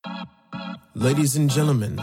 Ladies and gentlemen,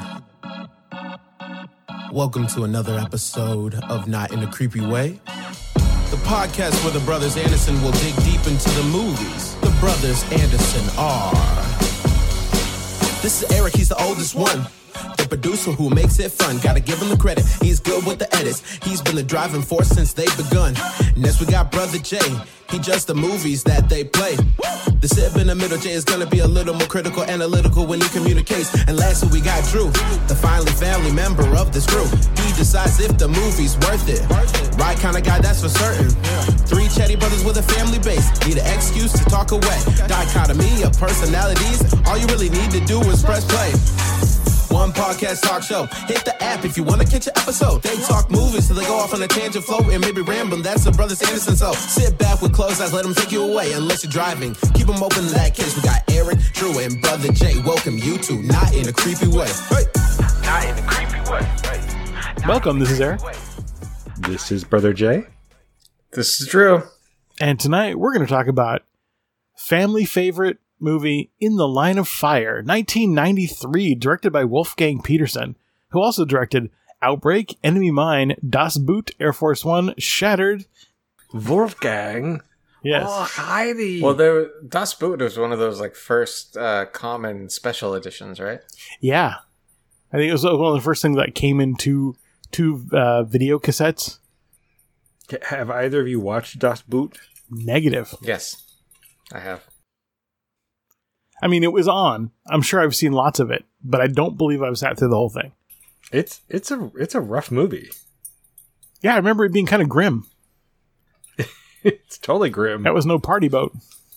welcome to another episode of Not in a Creepy Way, the podcast where the brothers Anderson will dig deep into the movies. The brothers Anderson are... This is Eric, he's the oldest one. The producer who makes it fun, gotta give him the credit. He's good with the edits, he's been the driving force since they've begun. Next we got Brother Jay, he judged the movies that they play. The sib in the middle, Jay is gonna be a little more critical, analytical when he communicates. And lastly we got Drew, the finally family member of this crew. He decides if the movie's worth it. Right kind of guy, that's for certain. Three chatty brothers with a family base, need an excuse to talk away. Dichotomy of personalities, all you really need to do is press play. One podcast talk show. Hit the app if you want to catch an episode. They talk movies till they go off on a tangent flow and maybe rambling. That's the brothers Anderson. So sit back with closed eyes, let them take you away. Unless you're driving, keep them open in that case. We got Eric, Drew, and Brother Jay. Welcome you to Not in a Creepy Way. Hey. Not in a Creepy Way. Hey. Welcome, this is Eric. This is Brother Jay. This is Drew. And tonight we're going to talk about family favorite movie In the Line of Fire, 1993, directed by Wolfgang Peterson, who also directed Outbreak, Enemy Mine, Das Boot, Air Force One, Shattered. Wolfgang? Yes. Oh, Heidi. Well, Das Boot was one of those first common special editions, right? Yeah. I think it was one of the first things that came into two video cassettes. Have either of you watched Das Boot? Negative. Yes, I have. I mean, it was on. I'm sure I've seen lots of it, but I don't believe I've sat through the whole thing. It's a rough movie. Yeah, I remember it being kind of grim. It's totally grim. That was no party boat.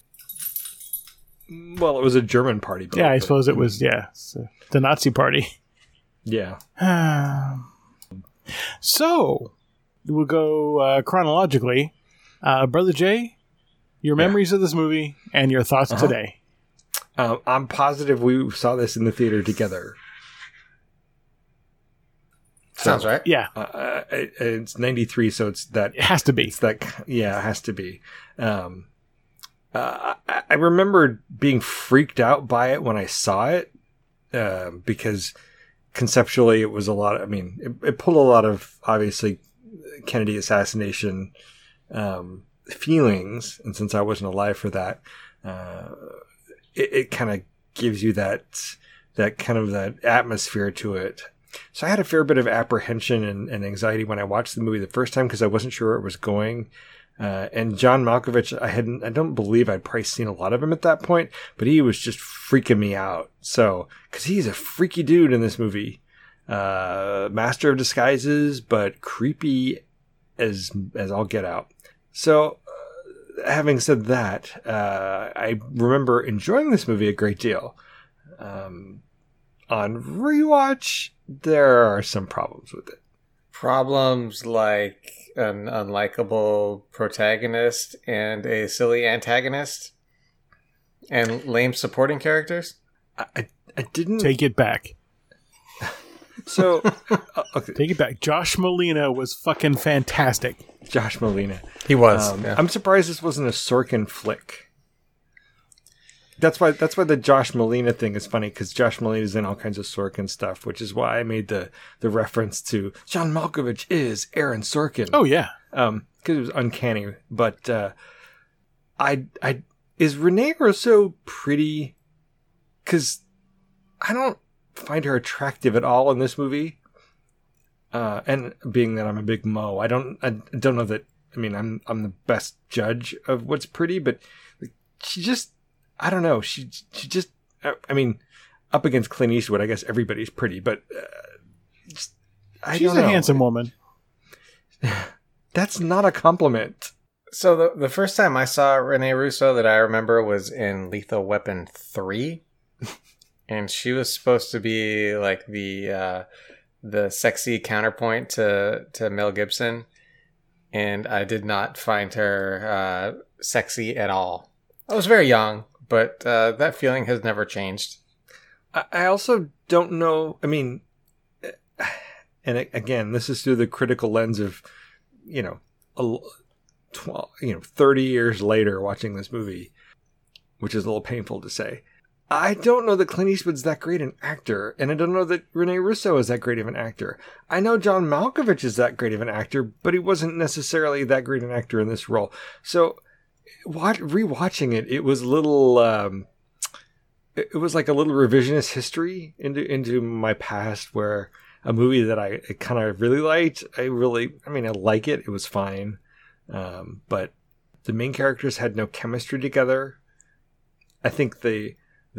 Well, it was a German party boat. Yeah, I suppose it was, so the Nazi party. Yeah. So, we'll go chronologically. Brother Jay, your memories of this movie and your thoughts today. I'm positive we saw this in the theater together. Sounds right. Yeah. It's 93, so it's that... It has to be. It's that, yeah, it has to be. I remember being freaked out by it when I saw it, because conceptually it was a lot of... I mean, it pulled a lot of, obviously, Kennedy assassination feelings, and since I wasn't alive for that... It kind of gives you that kind of that atmosphere to it. So I had a fair bit of apprehension and anxiety when I watched the movie the first time because I wasn't sure where it was going. And John Malkovich, I don't believe I'd probably seen a lot of him at that point, but he was just freaking me out. So, cause he's a freaky dude in this movie. Master of disguises, but creepy as all get out. So, having said that, I remember enjoying this movie a great deal. On rewatch, there are some problems with it. Problems like an unlikable protagonist and a silly antagonist and lame supporting characters? I didn't... Take it back. So, okay. Take it back. Josh Molina was fucking fantastic. Josh Molina. He was. Yeah. I'm surprised this wasn't a Sorkin flick. That's why the Josh Molina thing is funny, because Josh Molina is in all kinds of Sorkin stuff, which is why I made the reference to John Malkovich is Aaron Sorkin. Oh yeah, because it was uncanny. But is Renee Russo pretty? Because I don't find her attractive at all in this movie. And being that I'm a big Mo, I don't know that. I mean, I'm the best judge of what's pretty, but she just, I don't know. She just, I mean, up against Clint Eastwood, I guess everybody's pretty, but she's a handsome woman. That's not a compliment. So the first time I saw Renee Russo that I remember was in Lethal Weapon 3. And she was supposed to be like the sexy counterpoint to Mel Gibson. And I did not find her sexy at all. I was very young, but that feeling has never changed. I also don't know. I mean, and again, this is through the critical lens of, 30 years later watching this movie, which is a little painful to say. I don't know that Clint Eastwood's that great an actor, and I don't know that Rene Russo is that great of an actor. I know John Malkovich is that great of an actor, but he wasn't necessarily that great an actor in this role. So, rewatching it, it was a little, it was like a little revisionist history into my past, where a movie that I kind of really liked, I like it. It was fine, but the main characters had no chemistry together. I think the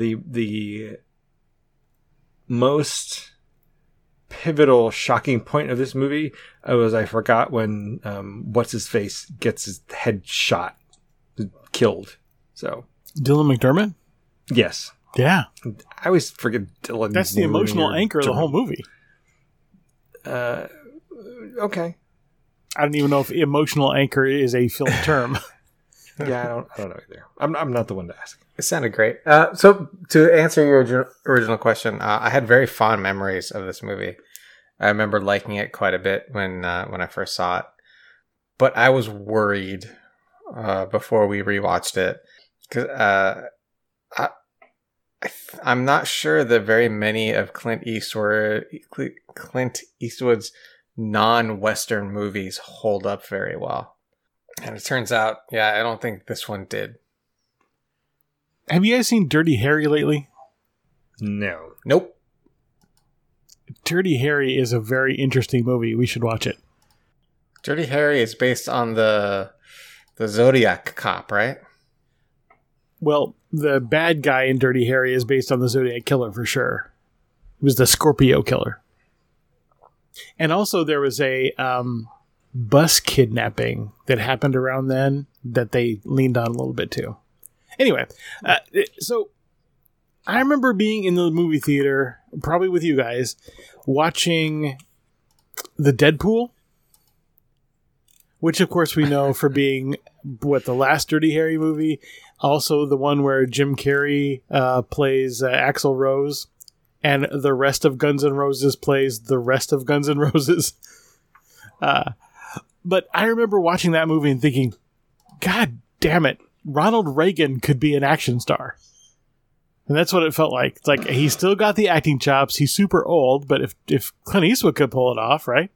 most pivotal, shocking point of this movie was, I forgot when what's his face gets his head shot, killed. So Dylan McDermott. Yes. Yeah. I always forget Dylan. That's the emotional anchor of the whole movie. Okay. I don't even know if emotional anchor is a film term. Yeah, I don't know either. I'm not the one to ask. It sounded great. So to answer your original question, I had very fond memories of this movie. I remember liking it quite a bit when I first saw it, but I was worried before we rewatched it, because I'm not sure that very many of Clint Eastwood's non-Western movies hold up very well. And it turns out, I don't think this one did. Have you guys seen Dirty Harry lately? No. Nope. Dirty Harry is a very interesting movie. We should watch it. Dirty Harry is based on the Zodiac cop, right? Well, the bad guy in Dirty Harry is based on the Zodiac Killer for sure. He was the Scorpio Killer. And also there was a bus kidnapping that happened around then that they leaned on a little bit too. Anyway, so I remember being in the movie theater, probably with you guys, watching the Deadpool, which of course we know for being the last Dirty Harry movie, also the one where Jim Carrey plays Axl Rose, and the rest of Guns N' Roses plays the rest of Guns N' Roses. But I remember watching that movie and thinking, God damn it, Ronald Reagan could be an action star. And that's what it felt like. It's like, he's still got the acting chops. He's super old, but if Clint Eastwood could pull it off, right?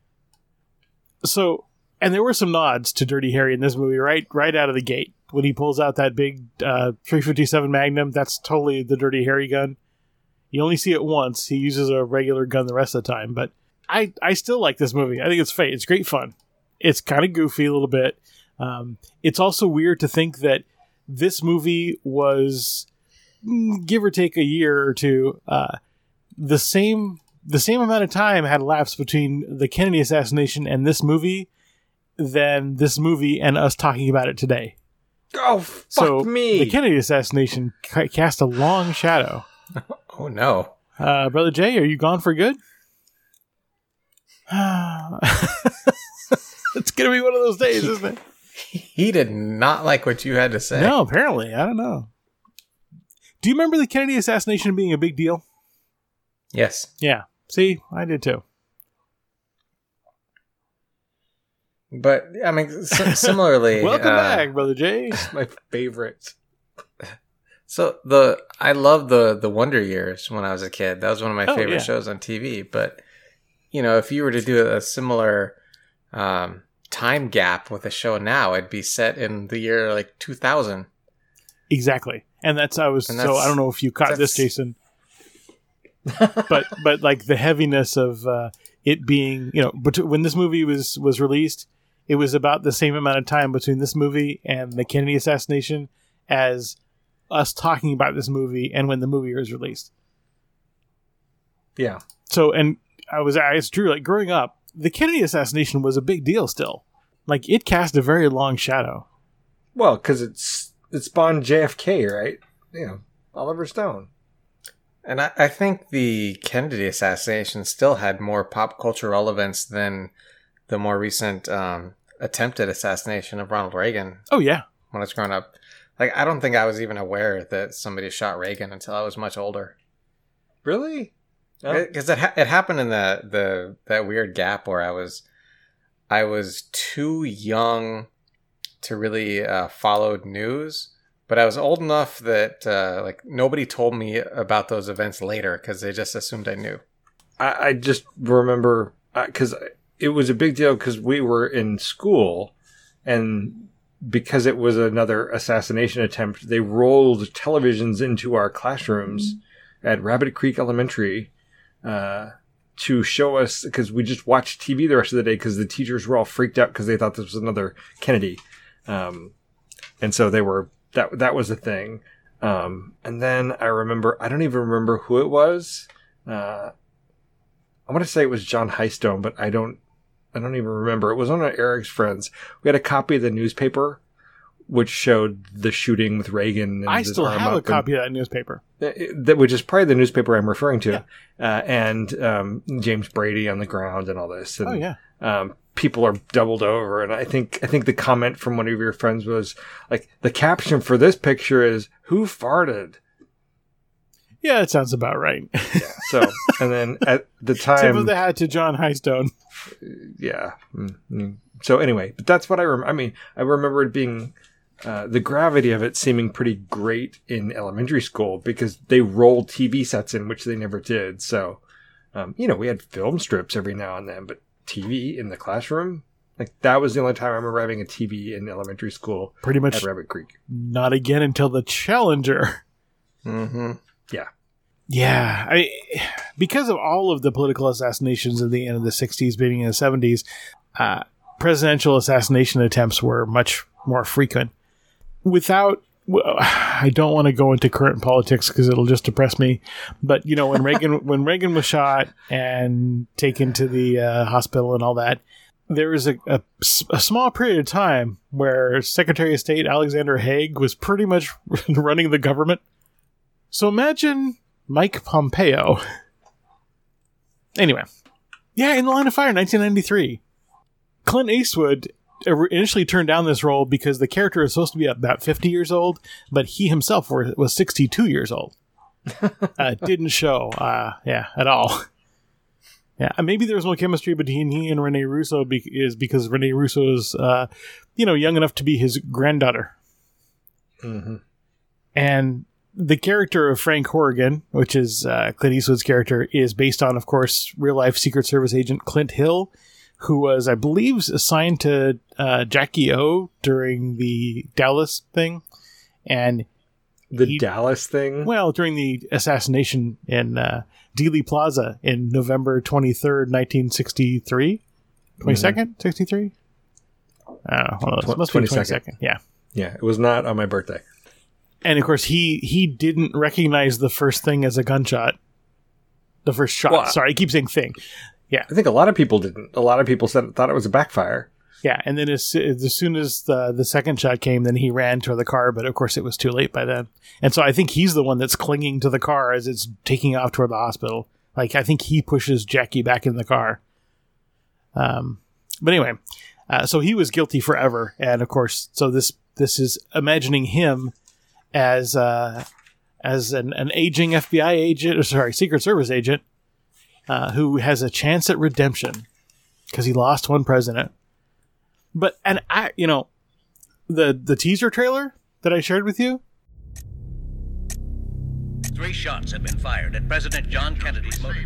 So, and there were some nods to Dirty Harry in this movie right out of the gate. When he pulls out that big .357 Magnum, that's totally the Dirty Harry gun. You only see it once. He uses a regular gun the rest of the time. But I still like this movie. I think it's It's great fun. It's kind of goofy a little bit. It's also weird to think that this movie was, give or take a year or two, the same amount of time had elapsed between the Kennedy assassination and this movie than this movie and us talking about it today. Oh, fuck me. The Kennedy assassination cast a long shadow. Oh, no. Brother Jay, are you gone for good? It's going to be one of those days, isn't it? He did not like what you had to say. No, apparently. I don't know. Do you remember the Kennedy assassination being a big deal? Yes. Yeah. See, I did too. But, I mean, similarly... Welcome back, Brother Jay. My favorite. So, I loved the Wonder Years when I was a kid. That was one of my favorite shows on TV. But, if you were to do a similar time gap with a show now, it'd be set in the year, 2000. Exactly. And I don't know if you caught this, Jason. but like the heaviness of it being, when this movie was released, it was about the same amount of time between this movie and the Kennedy assassination as us talking about this movie and when the movie was released. Yeah. So, and it's true, like growing up, the Kennedy assassination was a big deal still. Like, it cast a very long shadow. Well, because it spawned JFK, right? Oliver Stone. And I think the Kennedy assassination still had more pop culture relevance than the more recent attempted assassination of Ronald Reagan. Oh, yeah. When I was growing up. Like, I don't think I was even aware that somebody shot Reagan until I was much older. Really? Because it happened in that weird gap where I was too young to really follow news, But I was old enough that like nobody told me about those events later because they just assumed I knew. I just remember because it was a big deal because we were in school, and because it was another assassination attempt, they rolled televisions into our classrooms at Rabbit Creek Elementary to show us, because we just watched TV the rest of the day because the teachers were all freaked out because they thought this was another Kennedy. And so they were, that was a thing. And then I remember, I don't even remember who it was. I want to say it was John Heistone, but I don't even remember. It was one of Eric's friends. We had a copy of the newspaper, which showed the shooting with Reagan. And I still have a copy of that newspaper. Which is probably the newspaper I'm referring to. Yeah. And James Brady on the ground and all this. And, oh, yeah. People are doubled over. And I think the comment from one of your friends was like, the caption for this picture is, "Who farted?" Yeah, that sounds about right. Yeah. So, and then at the time, tip of the hat to John Heistone. Yeah. Mm-hmm. So anyway, but that's what I remember. I mean, I remember it being the gravity of it seeming pretty great in elementary school because they rolled TV sets in, which they never did. So, we had film strips every now and then, but TV in the classroom, like that was the only time I remember having a TV in elementary school. Pretty much at Rabbit Creek. Not again until the Challenger. Mm-hmm. Yeah. Yeah. Because of all of the political assassinations at the end of the 60s, beginning of the 70s, presidential assassination attempts were much more frequent. I don't want to go into current politics because it'll just depress me. But when Reagan was shot and taken to the hospital and all that, there was a small period of time where Secretary of State Alexander Haig was pretty much running the government. So imagine Mike Pompeo. Anyway, yeah, In the Line of Fire, 1993. Clint Eastwood initially turned down this role because the character is supposed to be about 50 years old, but he himself was 62 years old. Didn't show, at all. Yeah, maybe there was no chemistry between he and Rene Russo because Rene Russo is, young enough to be his granddaughter. Mm-hmm. And the character of Frank Horrigan, which is Clint Eastwood's character, is based on, of course, real-life Secret Service agent Clint Hill, who was, I believe, assigned to Jackie O during the Dallas thing. And Dallas thing? Well, during the assassination in Dealey Plaza in November 23rd, 1963? 22nd? 63? I don't know. Must be 22nd. Yeah. Yeah, it was not on my birthday. And, of course, he didn't recognize the first thing as a gunshot. The first shot. Well, sorry, I keep saying thing. Yeah, I think a lot of people didn't. A lot of people thought it was a backfire. Yeah, and then as soon as the second shot came, then he ran to the car, but of course it was too late by then. And so I think he's the one that's clinging to the car as it's taking off toward the hospital. Like, I think he pushes Jackie back in the car. But anyway, so he was guilty forever. And of course, so this is imagining him as an aging FBI agent, Secret Service agent, who has a chance at redemption because he lost one president. But, and the teaser trailer that I shared with you. 3 shots have been fired at President John Kennedy's motor.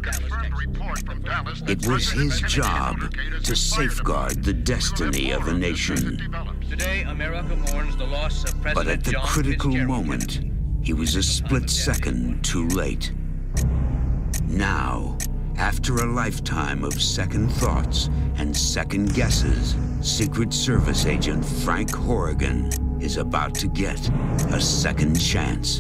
It was his job to safeguard the destiny of a nation. Today, America mourns the loss of President But at the John critical Fitzgerald. moment, he was a split second too late. Now, after a lifetime of second thoughts and second guesses, Secret Service agent Frank Horrigan is about to get a second chance.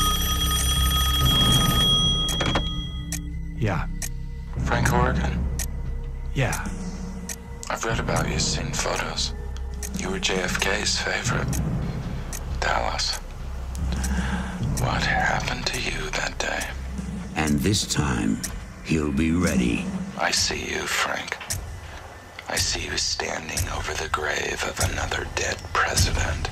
Yeah. Frank Horrigan, Yeah. I've read about you, seen photos. You were JFK's favorite. Dallas. What happened to you that day? And this time, he'll be ready. I see you, Frank. I see you standing over the grave of another dead president.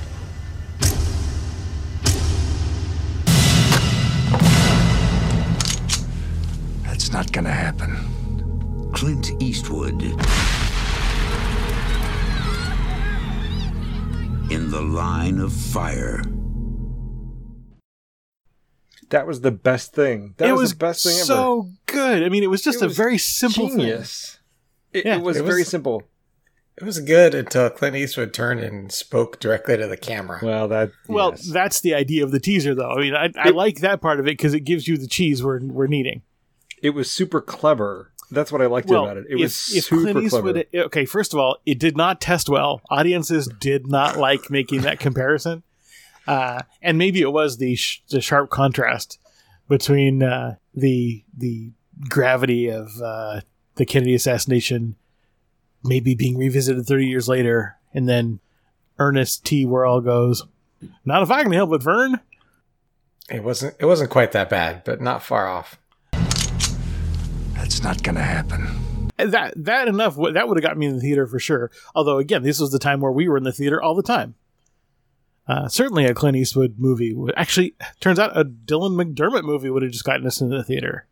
That's not gonna happen. Clint Eastwood. In the Line of Fire. That was the best thing. That was the best thing ever. So good. I mean, it was just It a was very simple genius. thing. It was very simple. It was good until Clint Eastwood turned and spoke directly to the camera. Well, that's the idea of the teaser, though. I mean, I like that part of it because it gives you the cheese we're needing. It was super clever. That's what I liked about it. It was super clever. Okay, first of all, it did not test well. Audiences did not like making that comparison. And maybe it was the sharp contrast between the gravity of the Kennedy assassination maybe being revisited 30 years later, and then Ernest T. Worrell goes, "Not if I can help it, Vern." It wasn't quite that bad, but not far off. That's not gonna happen. That enough. That would have got me in the theater for sure. Although, again, this was the time where we were in the theater all the time. Certainly a Clint Eastwood movie. Actually, turns out a Dylan McDermott movie would have just gotten us into the theater.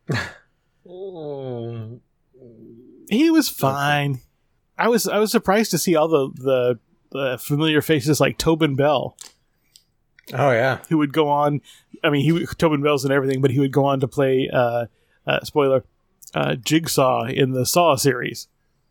He was fine. I was surprised to see all the familiar faces like Tobin Bell. Oh yeah, who would go on? I mean, Tobin Bell's in everything, but he would go on to play spoiler Jigsaw in the Saw series.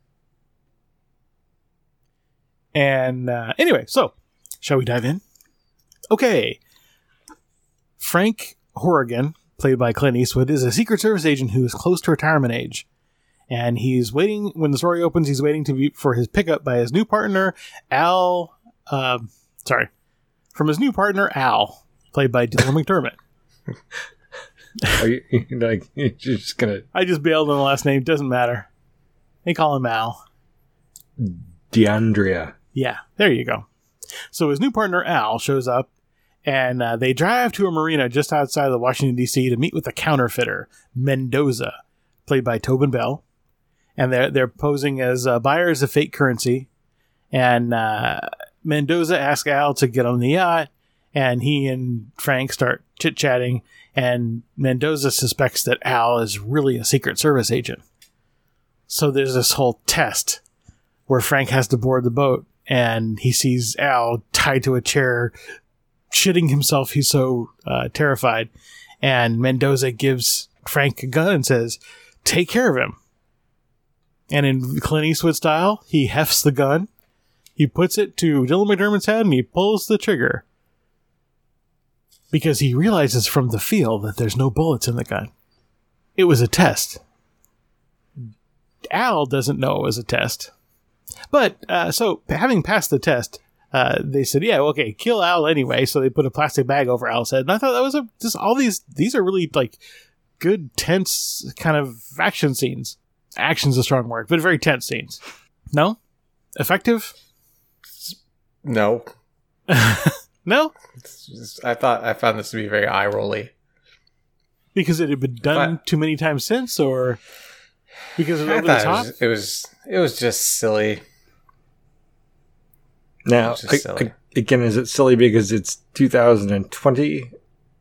And anyway, so shall we dive in? Okay. Frank Horrigan, played by Clint Eastwood, is a Secret Service agent who is close to retirement age. And he's waiting, when the story opens, he's waiting for his pickup by his new partner, Al, from his new partner, Al, played by Dylan McDermott. Are you like, you're just gonna... I just bailed on the last name, doesn't matter. They call him Al. DeAndrea. Yeah, there you go. So his new partner, Al, shows up, and they drive to a marina just outside of Washington, D.C. to meet with a counterfeiter, Mendoza, played by Tobin Bell. And they're posing as buyers of fake currency. And Mendoza asks Al to get on the yacht, and he and Frank start chit-chatting, and Mendoza suspects that Al is really a Secret Service agent. So there's this whole test where Frank has to board the boat, and he sees Al tied to a chair, shitting himself. He's so terrified. And Mendoza gives Frank a gun and says, "Take care of him." And in Clint Eastwood style, he hefts the gun, he puts it to Dylan McDermott's head, and he pulls the trigger. Because he realizes from the feel that there's no bullets in the gun. It was a test. Al doesn't know it was a test. But, so, having passed the test, they said, yeah, okay, kill Al anyway. So they put a plastic bag over Al's head. And I thought that was just all these are really, like, good, tense kind of action scenes. Action's a strong word, but very tense scenes. No? Effective? No. No? I found this to be very eye-rolly. Because it had been done too many times since, or because it was over the top? It was just silly. Now, again, is it silly because it's 2020?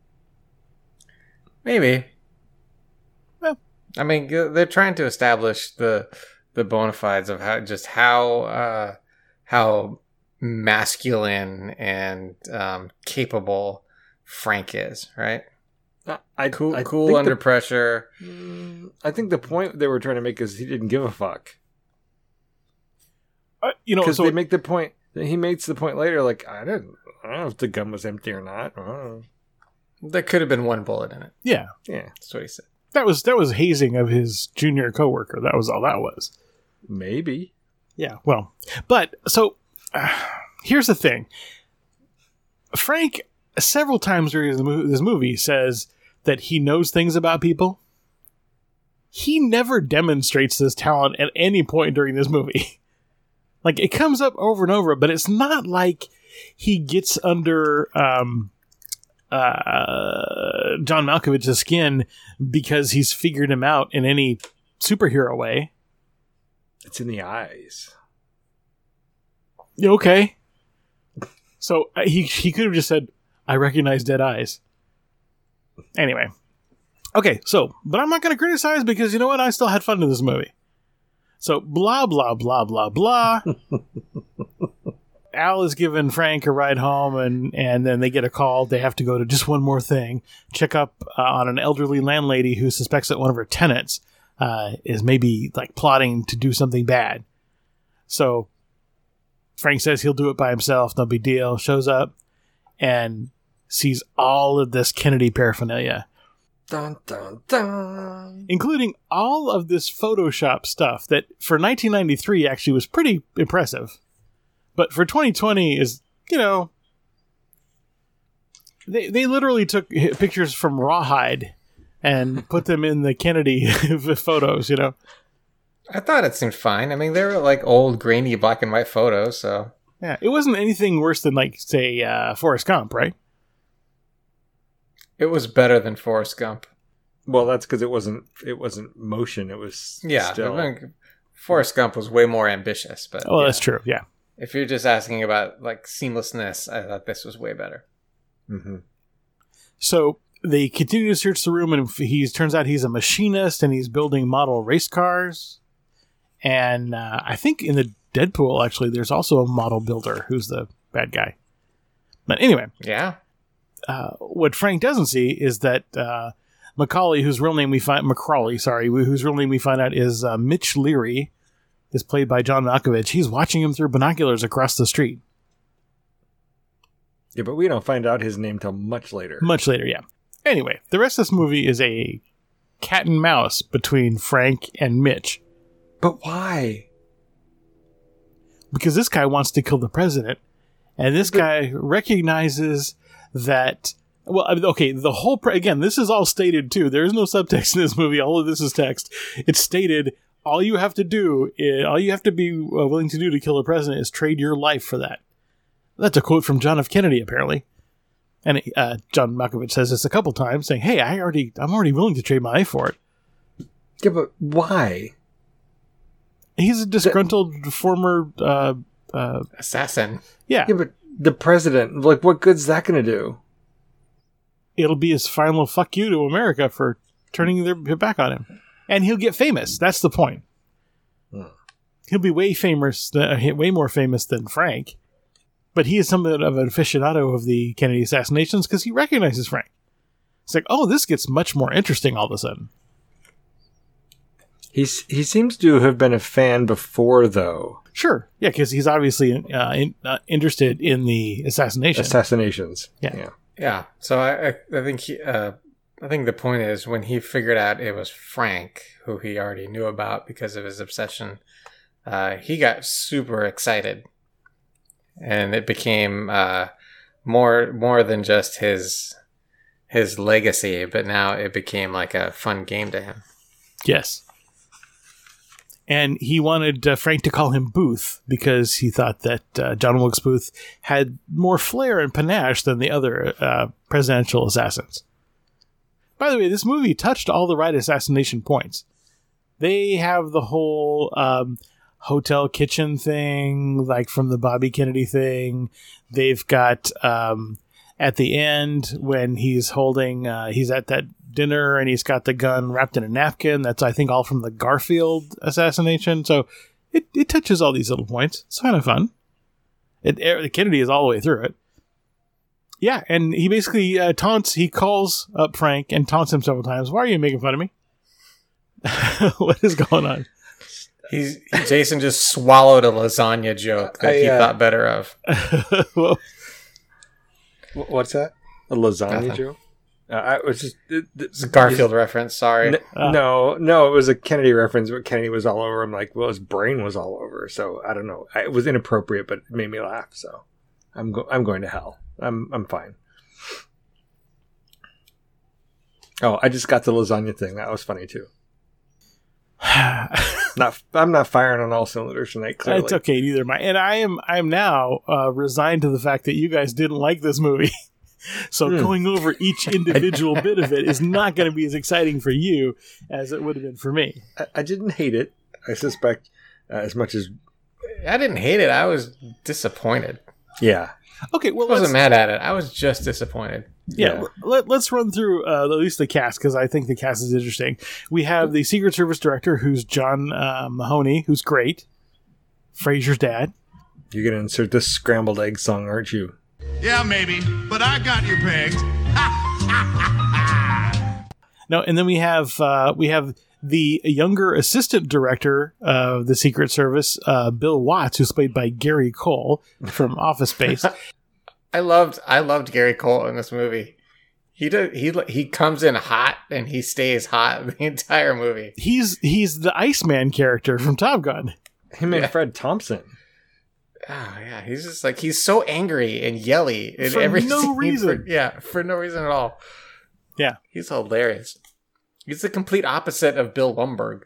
Maybe. Well, I mean, they're trying to establish the bona fides of how masculine and capable Frank is, right? Cool under pressure. I think the point they were trying to make is he didn't give a fuck. Because they make the point. He makes the point later, like, I don't know if the gun was empty or not. There could have been one bullet in it. Yeah. That's what he said. That was hazing of his junior coworker. That was all that was. Maybe. Yeah. Well, but so here's the thing. Frank several times during this movie says that he knows things about people. He never demonstrates this talent at any point during this movie. Like, it comes up over and over, but it's not like he gets under John Malkovich's skin because he's figured him out in any superhero way. It's in the eyes. Okay. So he could have just said, "I recognize dead eyes." Anyway. Okay, so, but I'm not going to criticize because you know what? I still had fun in this movie. So, blah, blah, blah, blah, blah. Al is giving Frank a ride home, and then they get a call. They have to go to just one more thing, check up on an elderly landlady who suspects that one of her tenants is maybe like plotting to do something bad. So Frank says he'll do it by himself, no big deal. Shows up and sees all of this Kennedy paraphernalia. Dun, dun, dun. Including all of this Photoshop stuff that for 1993 actually was pretty impressive. But for 2020 is, they literally took pictures from Rawhide and put them in the Kennedy photos, I thought it seemed fine. I mean, they were like old, grainy, black and white photos, so... Yeah, it wasn't anything worse than, like, say, Forrest Gump, right? It was better than Forrest Gump. Well, that's because it wasn't motion. It was still. I think Forrest Gump was way more ambitious. But that's true. Yeah. If you're just asking about like seamlessness, I thought this was way better. Mm-hmm. So they continue to search the room, and turns out he's a machinist, and he's building model race cars. And I think in the Deadpool, actually, there's also a model builder who's the bad guy. But anyway. Yeah. What Frank doesn't see is that Macrawley, whose real name we find out is Mitch Leary, is played by John Malkovich. He's watching him through binoculars across the street. Yeah, but we don't find out his name till much later. Much later, yeah. Anyway, the rest of this movie is a cat and mouse between Frank and Mitch. But why? Because this guy wants to kill the president, and this guy recognizes that... Well, okay, the whole... Again, this is all stated, too. There is no subtext in this movie. All of this is text. It's stated, all you have to be willing to do to kill a president is trade your life for that. That's a quote from John F. Kennedy, apparently. And John Malkovich says this a couple times, saying, hey, I'm already willing to trade my life for it. Yeah, but why? He's a disgruntled former... assassin. Yeah. Yeah, but the president, like, what good's that going to do? It'll be his final fuck you to America for turning their back on him. And he'll get famous. That's the point. He'll be way more famous than Frank. But he is somewhat of an aficionado of the Kennedy assassinations because he recognizes Frank. It's like, oh, this gets much more interesting all of a sudden. He seems to have been a fan before, though. Sure. Yeah, because he's obviously interested in the assassinations. Yeah. Yeah. So I think I think the point is when he figured out it was Frank, who he already knew about because of his obsession, he got super excited, and it became more than just his legacy, but now it became like a fun game to him. Yes. And he wanted Frank to call him Booth because he thought that John Wilkes Booth had more flair and panache than the other presidential assassins. By the way, this movie touched all the right assassination points. They have the whole hotel kitchen thing, like from the Bobby Kennedy thing. They've got at the end when he's he's at that dinner and he's got the gun wrapped in a napkin. That's, I think, all from the Garfield assassination. So it touches all these little points. It's kind of fun. Kennedy is all the way through it. Yeah, and he basically he calls up Frank and taunts him several times. Why are you making fun of me? What is going on? Jason just swallowed a lasagna joke that he thought better of. Well, what's that? A lasagna joke? I was just it's a Garfield reference. Sorry. No, it was a Kennedy reference. But Kennedy was all over him. Like, well, his brain was all over. So I don't know. It was inappropriate, but it made me laugh. So I'm going to hell. I'm fine. Oh, I just got the lasagna thing. That was funny too. I'm not firing on all cylinders tonight. Clearly, it's okay. Neither am I. And I am now resigned to the fact that you guys didn't like this movie. So going over each individual bit of it is not going to be as exciting for you as it would have been for me. I didn't hate it. I suspect as much as... I didn't hate it. I was disappointed. Yeah. Okay, well, I wasn't mad at it. I was just disappointed. Yeah. Let's run through at least the cast, because I think the cast is interesting. We have the Secret Service director, who's John Mahoney, who's great. Fraser's dad. You're going to insert this scrambled egg song, aren't you? Yeah, maybe, but I got you pegged. No, and then we have the younger assistant director of the Secret Service, Bill Watts, who's played by Gary Cole from Office Space. I loved Gary Cole in this movie. He comes in hot and he stays hot the entire movie. He's the Iceman character from Top Gun. Him and Fred Thompson. Oh yeah, he's just like, he's so angry and yelly in For every no scene reason. for no reason at all. Yeah, he's hilarious. He's the complete opposite of Bill Lumbergh.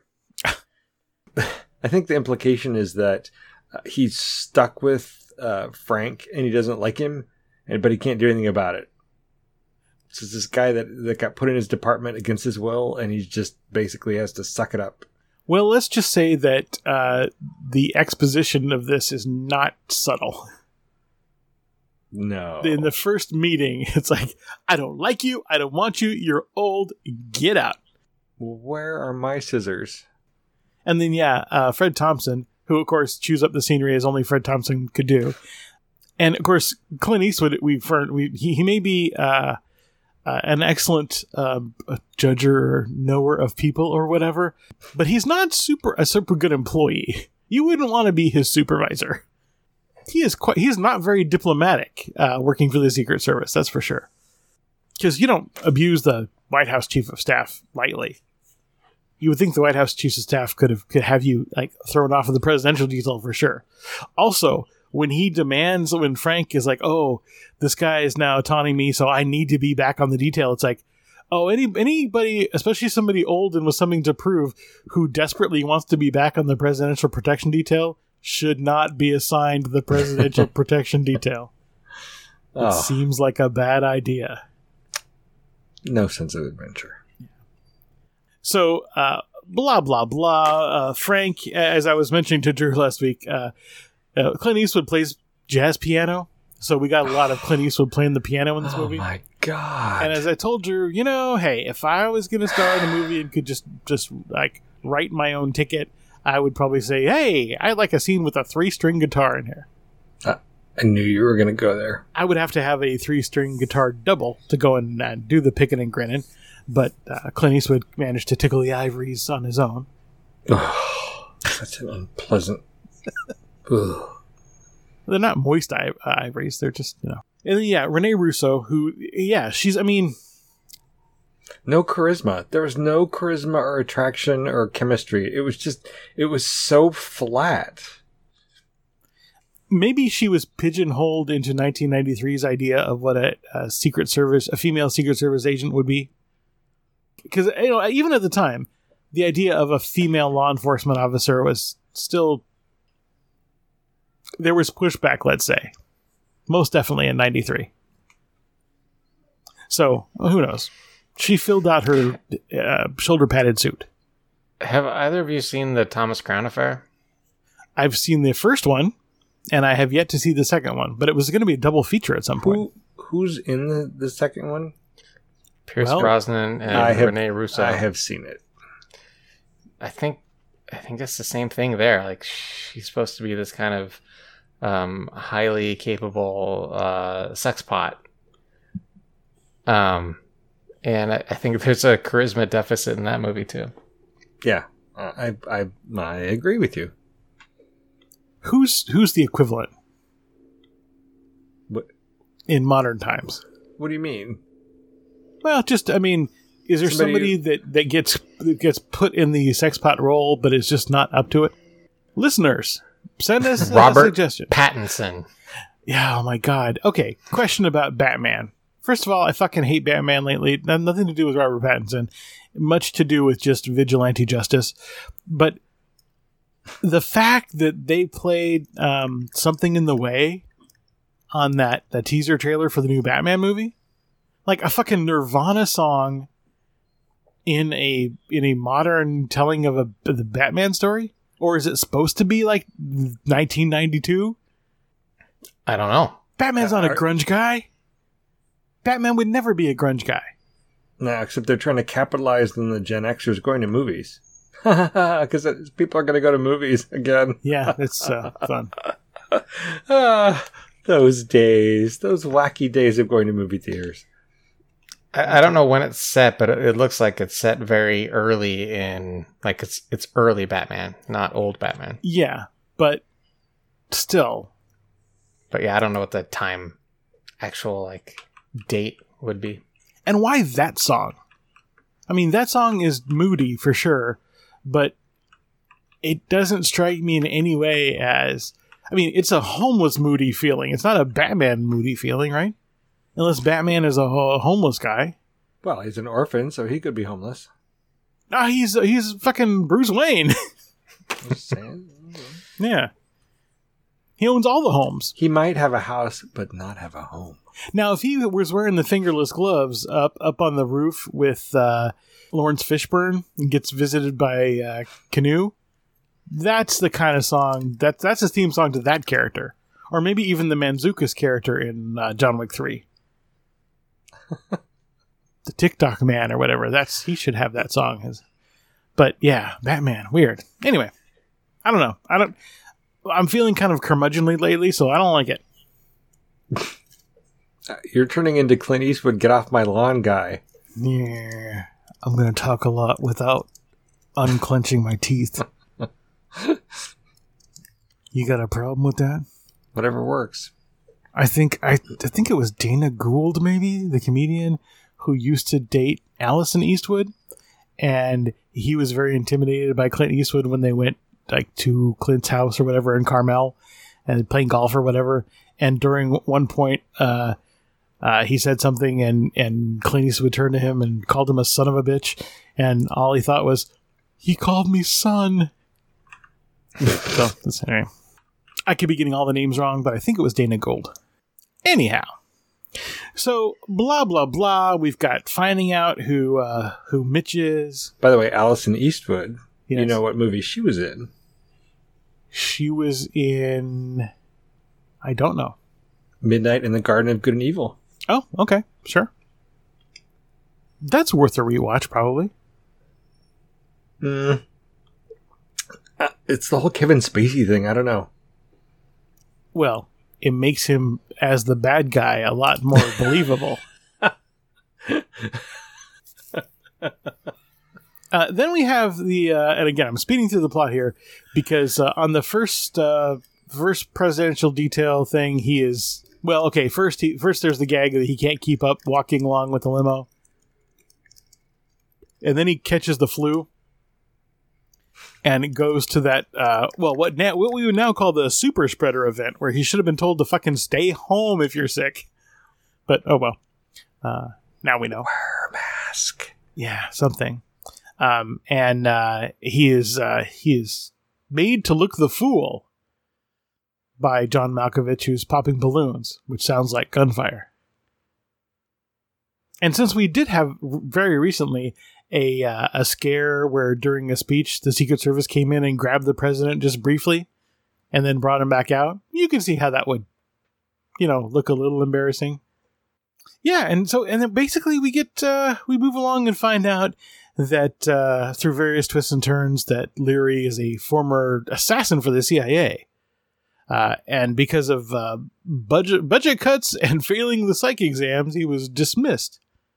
I think the implication is that he's stuck with Frank and he doesn't like him, but he can't do anything about it. So it's this guy that got put in his department against his will, and he just basically has to suck it up. Well, let's just say that the exposition of this is not subtle. No. In the first meeting, it's like, I don't like you, I don't want you, you're old, get out. Where are my scissors? And then, Fred Thompson, who, of course, chews up the scenery as only Fred Thompson could do. And, of course, Clint Eastwood, he may be an excellent judger or knower of people or whatever, but he's not a super good employee. You wouldn't want to be his supervisor. He's not very diplomatic working for the Secret Service, that's for sure. Because you don't abuse the White House Chief of Staff lightly. You would think the White House Chief of Staff could have you thrown off of the presidential detail for sure. Also, when Frank is like, oh, this guy is now taunting me, so I need to be back on the detail. It's like, oh, anybody, especially somebody old and with something to prove, who desperately wants to be back on the presidential protection detail should not be assigned the presidential protection detail. It seems like a bad idea. No sense of adventure. So, blah, blah, blah. Frank, as I was mentioning to Drew last week, Clint Eastwood plays jazz piano. So we got a lot of Clint Eastwood playing the piano in this movie. Oh my God. And as I told Drew, hey, if I was going to star in a movie and could just write my own ticket, I would probably say, hey, I'd like a scene with a 3-string guitar in here. I knew you were going to go there. I would have to have a 3-string guitar double to go and do the picking and grinning. But Clint Eastwood managed to tickle the ivories on his own. Oh, that's an unpleasant. Ugh. They're not moist ivories. They're just, And then, Renee Russo, who, she's, no charisma. There was no charisma or attraction or chemistry. It was so flat. Maybe she was pigeonholed into 1993's idea of what a female Secret Service agent would be. Because, even at the time, the idea of a female law enforcement officer was still... There was pushback, let's say. Most definitely in 93. So, who knows? She filled out her shoulder-padded suit. Have either of you seen the Thomas Crown Affair? I've seen the first one, and I have yet to see the second one. But it was going to be a double feature at some point. Who's in the second one? Pierce Brosnan and Renee Russo. I have seen it. I think it's the same thing there. Like, she's supposed to be this kind of highly capable sex pot. And I think there's a charisma deficit in that movie too. Yeah, I agree with you. Who's the equivalent? What? In modern times? What do you mean? Well, just, is there somebody that gets put in the sex pot role, but is just not up to it? Listeners, send us a suggestion. Pattinson. Yeah, oh my God. Okay, question about Batman. First of all, I fucking hate Batman lately. Nothing to do with Robert Pattinson. Much to do with just vigilante justice. But the fact that they played Something in the Way on that teaser trailer for the new Batman movie, like a fucking Nirvana song in a modern telling of the Batman story? Or is it supposed to be like 1992? I don't know. Batman's not a grunge guy. Batman would never be a grunge guy. No, except they're trying to capitalize on the Gen Xers going to movies. Because people are going to go to movies again. Yeah, it's fun. Those days. Those wacky days of going to movie theaters. I don't know when it's set, but it looks like it's set very early in, like it's early Batman, not old Batman. Yeah, but still. But yeah, I don't know what the actual like date would be. And why that song? I mean, that song is moody for sure, but it doesn't strike me in any way as... I mean, it's a homeless moody feeling. It's not a Batman moody feeling, right? Unless Batman is a homeless guy. Well, he's an orphan, so he could be homeless. No, he's fucking Bruce Wayne. Just saying. Yeah. He owns all the homes. He might have a house, but not have a home. Now, if he was wearing the fingerless gloves up on the roof with Lawrence Fishburne and gets visited by Canoe, that's the kind of song, that's his theme song to that character. Or maybe even the Manzukis character in John Wick 3. The TikTok Man or whatever. He should have that song. But yeah, Batman, weird. Anyway, I don't know. I'm feeling kind of curmudgeonly lately, so I don't like it. You're turning into Clint Eastwood, get off my lawn guy. Yeah, I'm going to talk a lot without unclenching my teeth. You got a problem with that? Whatever works. I think it was Dana Gould, maybe, the comedian, who used to date Allison Eastwood, and he was very intimidated by Clint Eastwood when they went like to Clint's house or whatever in Carmel and playing golf or whatever. And during one point, he said something, and Clint Eastwood turned to him and called him a son of a bitch, and all he thought was, "He called me son." So anyway. I could be getting all the names wrong, but I think it was Dana Gould. Anyhow, so blah blah blah. We've got finding out who Mitch is. By the way, Allison Eastwood. Yes. You know what movie she was in? She was in... I don't know. Midnight in the Garden of Good and Evil. Oh, okay, sure. That's worth a rewatch, probably. It's the whole Kevin Spacey thing. I don't know. Well, it makes him, as the bad guy, a lot more believable. Then we have the... and again, I'm speeding through the plot here, because on the first presidential detail thing, he is... Well, okay, first there's the gag that he can't keep up walking along with the limo. And then he catches the flu. And it goes to that, what we would now call the super spreader event, where he should have been told to fucking stay home if you're sick. But, oh well. Now we know. Wear a mask. Yeah, something. And he is made to look the fool by John Malkovich, who's popping balloons, which sounds like gunfire. And since we did have very recently a scare where during a speech the Secret Service came in and grabbed the president just briefly and then brought him back out, you can see how that would, look a little embarrassing. Yeah, and then basically we move along and find out that through various twists and turns that Leary is a former assassin for the CIA. And because of budget cuts and failing the psych exams, he was dismissed.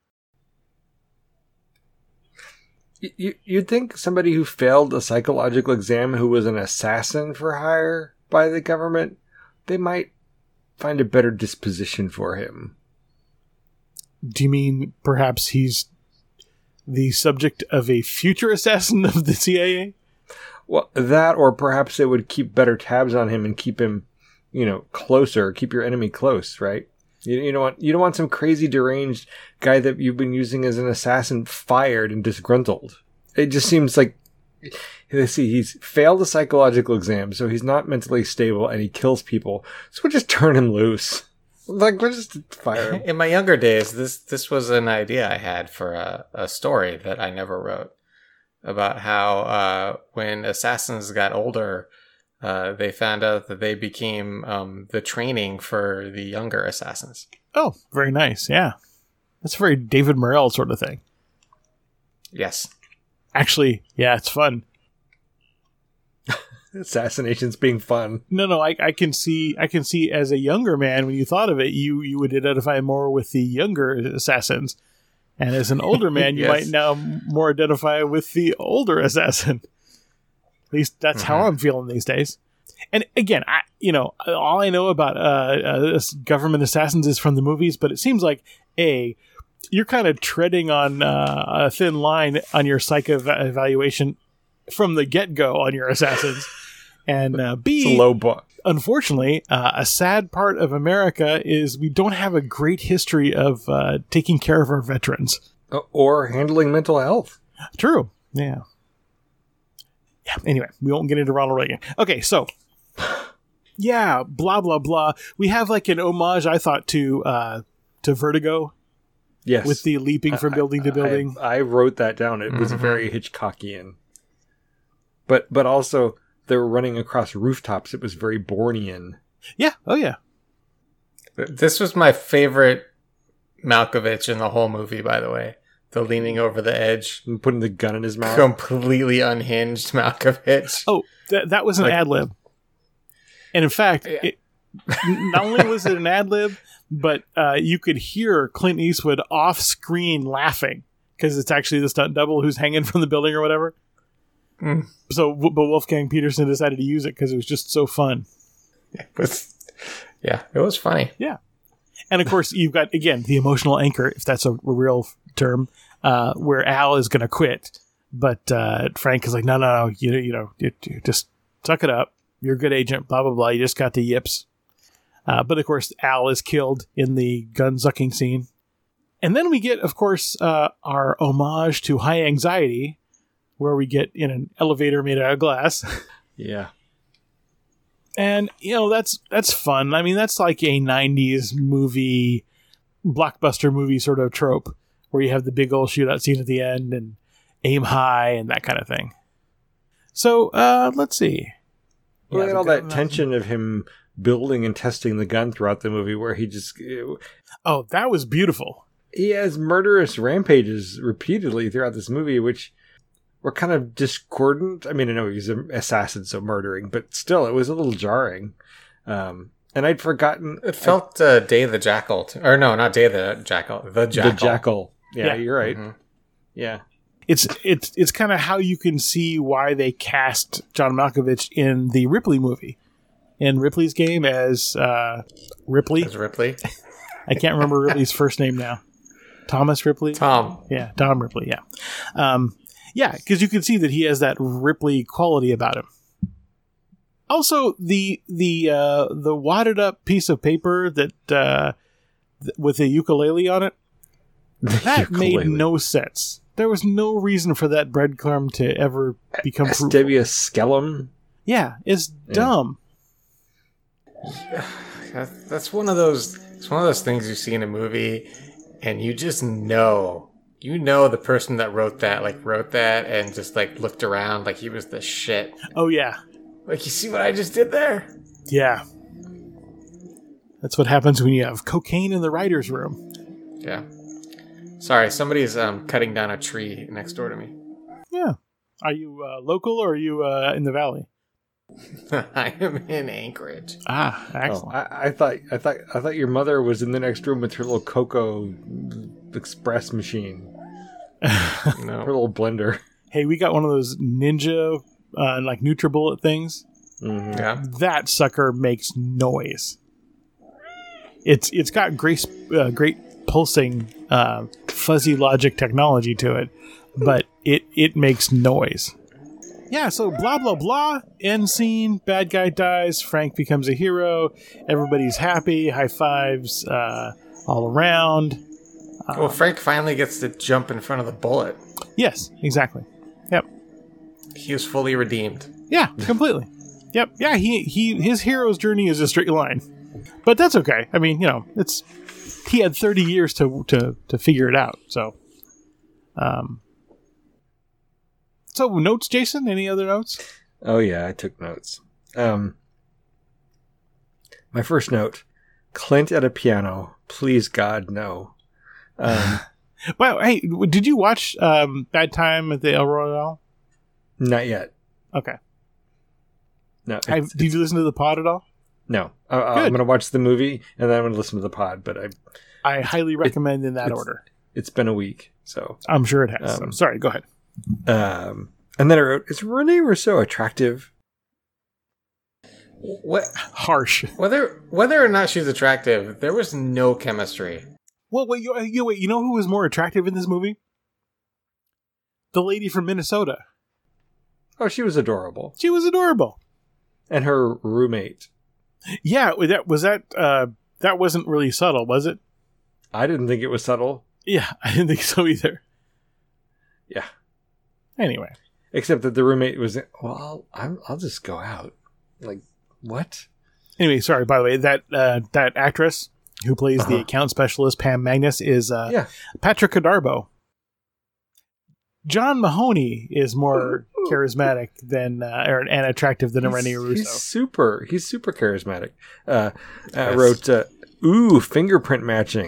You'd think somebody who failed a psychological exam who was an assassin for hire by the government, they might find a better disposition for him. Do you mean perhaps he's the subject of a future assassin of the CIA? Well, that, or perhaps they would keep better tabs on him and keep him, closer, keep your enemy close, right? You don't want some crazy deranged guy that you've been using as an assassin fired and disgruntled. It just seems like, let's see, he's failed a psychological exam, so he's not mentally stable and he kills people. So we'll just turn him loose. Like, we'll just fire him. In my younger days, this was an idea I had for a story that I never wrote about how when assassins got older, they found out that they became the training for the younger assassins. Oh, very nice. Yeah. That's a very David Morrell sort of thing. Yes. Actually, yeah, it's fun. assassinations being fun. No, I can see as a younger man, when you thought of it, you would identify more with the younger assassins. And as an older man, you Yes. might now more identify with the older assassin. At least that's how I'm feeling these days. And again, all I know about government assassins is from the movies, but it seems like, A, you're kind of treading on a thin line on your psych evaluation from the get-go on your assassins. And B, It's a low bar. unfortunately, a sad part of America is we don't have a great history of taking care of our veterans. Or handling mental health. True. Yeah. Anyway, we won't get into Ronald Reagan. Okay, so yeah, blah blah blah. We have like an homage, I thought, to Vertigo. Yes. With the leaping from building to building. I wrote that down. It was very Hitchcockian. But also, they were running across rooftops. It was very Bornean. Yeah. Oh, yeah. This was my favorite Malkovich in the whole movie, by the way. The leaning over the edge. And putting the gun in his mouth. Completely unhinged Malkovich. Oh, that was an ad-lib. And in fact, not only was it an ad-lib, but you could hear Clint Eastwood off-screen laughing because it's actually the stunt double who's hanging from the building or whatever. Mm. So, but Wolfgang Peterson decided to use it because it was just so fun. It was funny. Yeah. And of course, you've got, again, the emotional anchor, if that's a real term, where Al is going to quit. But Frank is like, no, you just suck it up. You're a good agent, blah, blah, blah. You just got the yips. But of course, Al is killed in the gun-sucking scene. And then we get, of course, our homage to High Anxiety, where we get in an elevator made out of glass. Yeah. And, that's fun. I mean, that's like a 90s movie, blockbuster movie sort of trope, where you have the big old shootout scene at the end and aim high and that kind of thing. So, let's see. Well, they had all that tension of him building and testing the gun throughout the movie where he just... Oh, that was beautiful. He has murderous rampages repeatedly throughout this movie, which were kind of discordant. I mean, I know he's an assassin, so murdering, but still, it was a little jarring. And I'd forgotten... It felt Day the Jackal. Or no, not Day the Jackal. The Jackal. The Jackal. Yeah, you're right. Mm-hmm. Yeah. It's kind of how you can see why they cast John Malkovich in the Ripley movie. In Ripley's Game as Ripley. As Ripley. I can't remember Ripley's first name now. Thomas Ripley? Tom. Yeah, Tom Ripley, yeah. Yeah, because you can see that he has that Ripley quality about him. Also, the wadded up piece of paper that with a ukulele on it, that made no sense. There was no reason for that breadcrumb to ever become fruitful. Stevia Skellum. Yeah, it's dumb. That's one of those. It's one of those things you see in a movie, and you just know. You know the person that wrote that and just looked around like he was the shit. Oh yeah. Like, you see what I just did there? Yeah. That's what happens when you have cocaine in the writer's room. Yeah. Sorry, somebody's cutting down a tree next door to me. Yeah. Are you local or are you in the valley? I am in Anchorage. Ah, excellent. I thought your mother was in the next room with her little Cocoa Express machine. No. Her little blender. Hey, we got one of those Ninja NutriBullet things. Mm-hmm. Yeah. That sucker makes noise. It's got great pulsing fuzzy logic technology to it, but it makes noise. Yeah, so blah blah blah, end scene, bad guy dies, Frank becomes a hero, everybody's happy, high fives all around. Well, Frank finally gets to jump in front of the bullet. Yes, exactly. Yep. He was fully redeemed. Yeah, completely. Yep. Yeah, his hero's journey is a straight line. But that's okay. I mean, he had 30 years to figure it out. So notes, Jason? Any other notes? Oh yeah, I took notes. My first note: Clint at a piano. Please God, no. Wow. Hey, did you watch Bad Time at the El Royale? Not yet. Okay. No. Did you listen to the pod at all? No. I'm going to watch the movie, and then I'm going to listen to the pod, but I highly recommend in that order. It's been a week, so... I'm sure it has. I'm sorry, go ahead. And then I wrote, is Renee Russo attractive? What? Harsh. Whether or not she's attractive, there was no chemistry. Well, wait, you know who was more attractive in this movie? The lady from Minnesota. Oh, she was adorable. She was adorable. And her roommate. Yeah, that wasn't really subtle, was it? I didn't think it was subtle. Yeah, I didn't think so either. Yeah. Anyway. Except that the roommate was, well, I'll just go out. Like, what? Anyway, sorry, by the way, that actress who plays the account specialist, Pam Magnus, is Patrick Cadarbo. John Mahoney is more charismatic than and attractive than Renee Russo. He's super charismatic. I wrote, fingerprint matching.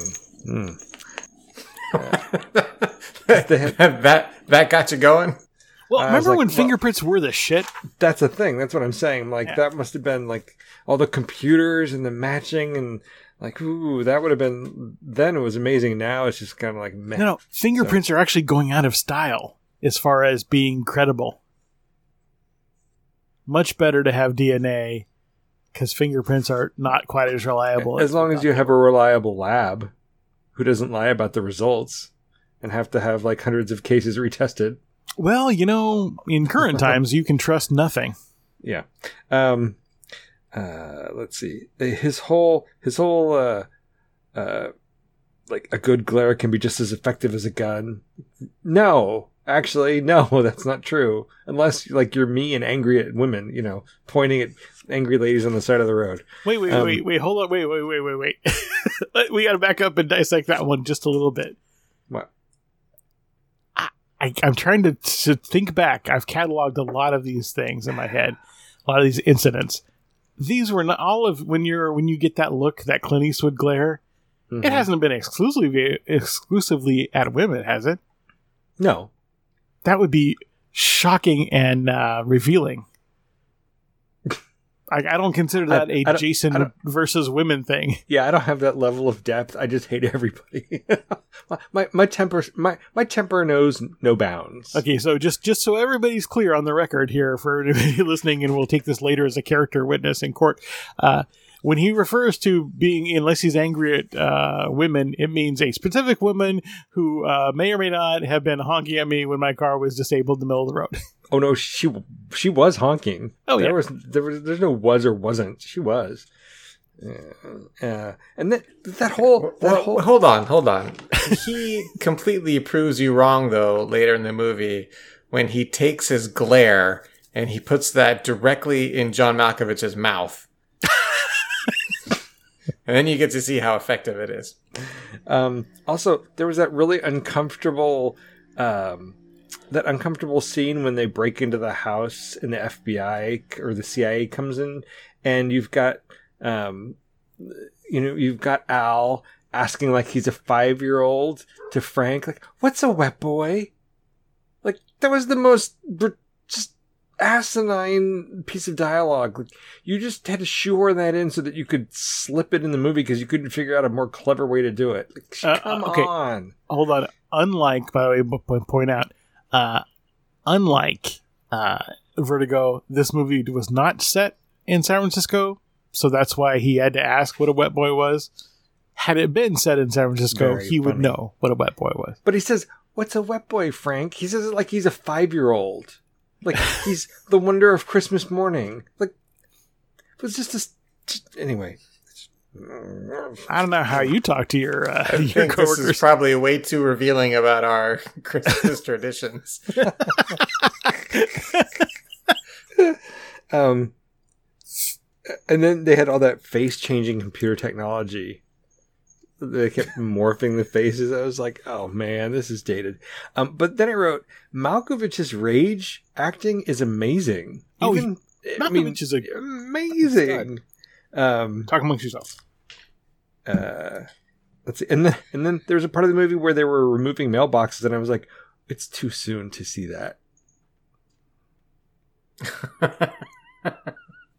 That got you going? Well, remember when fingerprints were the shit? That's a thing. That's what I'm saying. Like, that must have been, like, all the computers and the matching and, like, that would have been... Then it was amazing. Now it's just kind of like, meh. No, fingerprints are actually going out of style as far as being credible. Much better to have DNA, because fingerprints are not quite as reliable. As long as you have a reliable lab who doesn't lie about the results and have to have, like, hundreds of cases retested. Well, in current times, you can trust nothing. Yeah. Let's see. His whole like, a good glare can be just as effective as a gun. No, actually, no, that's not true. Unless, like, you're me and angry at women, pointing at angry ladies on the side of the road. Wait, hold on, wait. We got to back up and dissect that one just a little bit. What? I'm trying to think back. I've cataloged a lot of these things in my head, a lot of these incidents. These were not all of when you get that look, that Clint Eastwood glare. Mm-hmm. It hasn't been exclusively at women, has it? No, that would be shocking and revealing. I don't consider that a Jason versus women thing. Yeah, I don't have that level of depth. I just hate everybody. my temper knows no bounds. Okay, so just so everybody's clear on the record here for anybody listening, and we'll take this later as a character witness in court. When he refers to being, unless he's angry at women, it means a specific woman who may or may not have been honking at me when my car was disabled in the middle of the road. Oh no, she was honking. Oh yeah, there's no was or wasn't. She was. And then that whole hold on. He completely proves you wrong though later in the movie when he takes his glare and he puts that directly in John Malkovich's mouth. And then you get to see how effective it is. Also, there was that really uncomfortable scene when they break into the house and the FBI or the CIA comes in, and you've got you've got Al asking like he's a 5-year-old to Frank, like, what's a wet boy? Like, that was the most just asinine piece of dialogue. Like, you just had to shoehorn that in so that you could slip it in the movie because you couldn't figure out a more clever way to do it. Like, come on. Hold on. Unlike, by the way, point out, unlike Vertigo, this movie was not set in San Francisco, so that's why he had to ask what a wet boy was. Had it been set in San Francisco, he would know what a wet boy was. But he says, what's a wet boy, Frank? He says it like he's a 5-year-old. Like, he's the wonder of Christmas morning. Like, it was just anyway. I don't know how you talk to your coworkers. This is probably way too revealing about our Christmas traditions. And then they had all that face-changing computer technology. They kept morphing the faces. I was like, oh man, this is dated. But then I wrote, Malkovich's rage acting is amazing. Malkovich is amazing. Talk amongst yourself. Let's see. And then there was a part of the movie where they were removing mailboxes, and I was like, it's too soon to see that.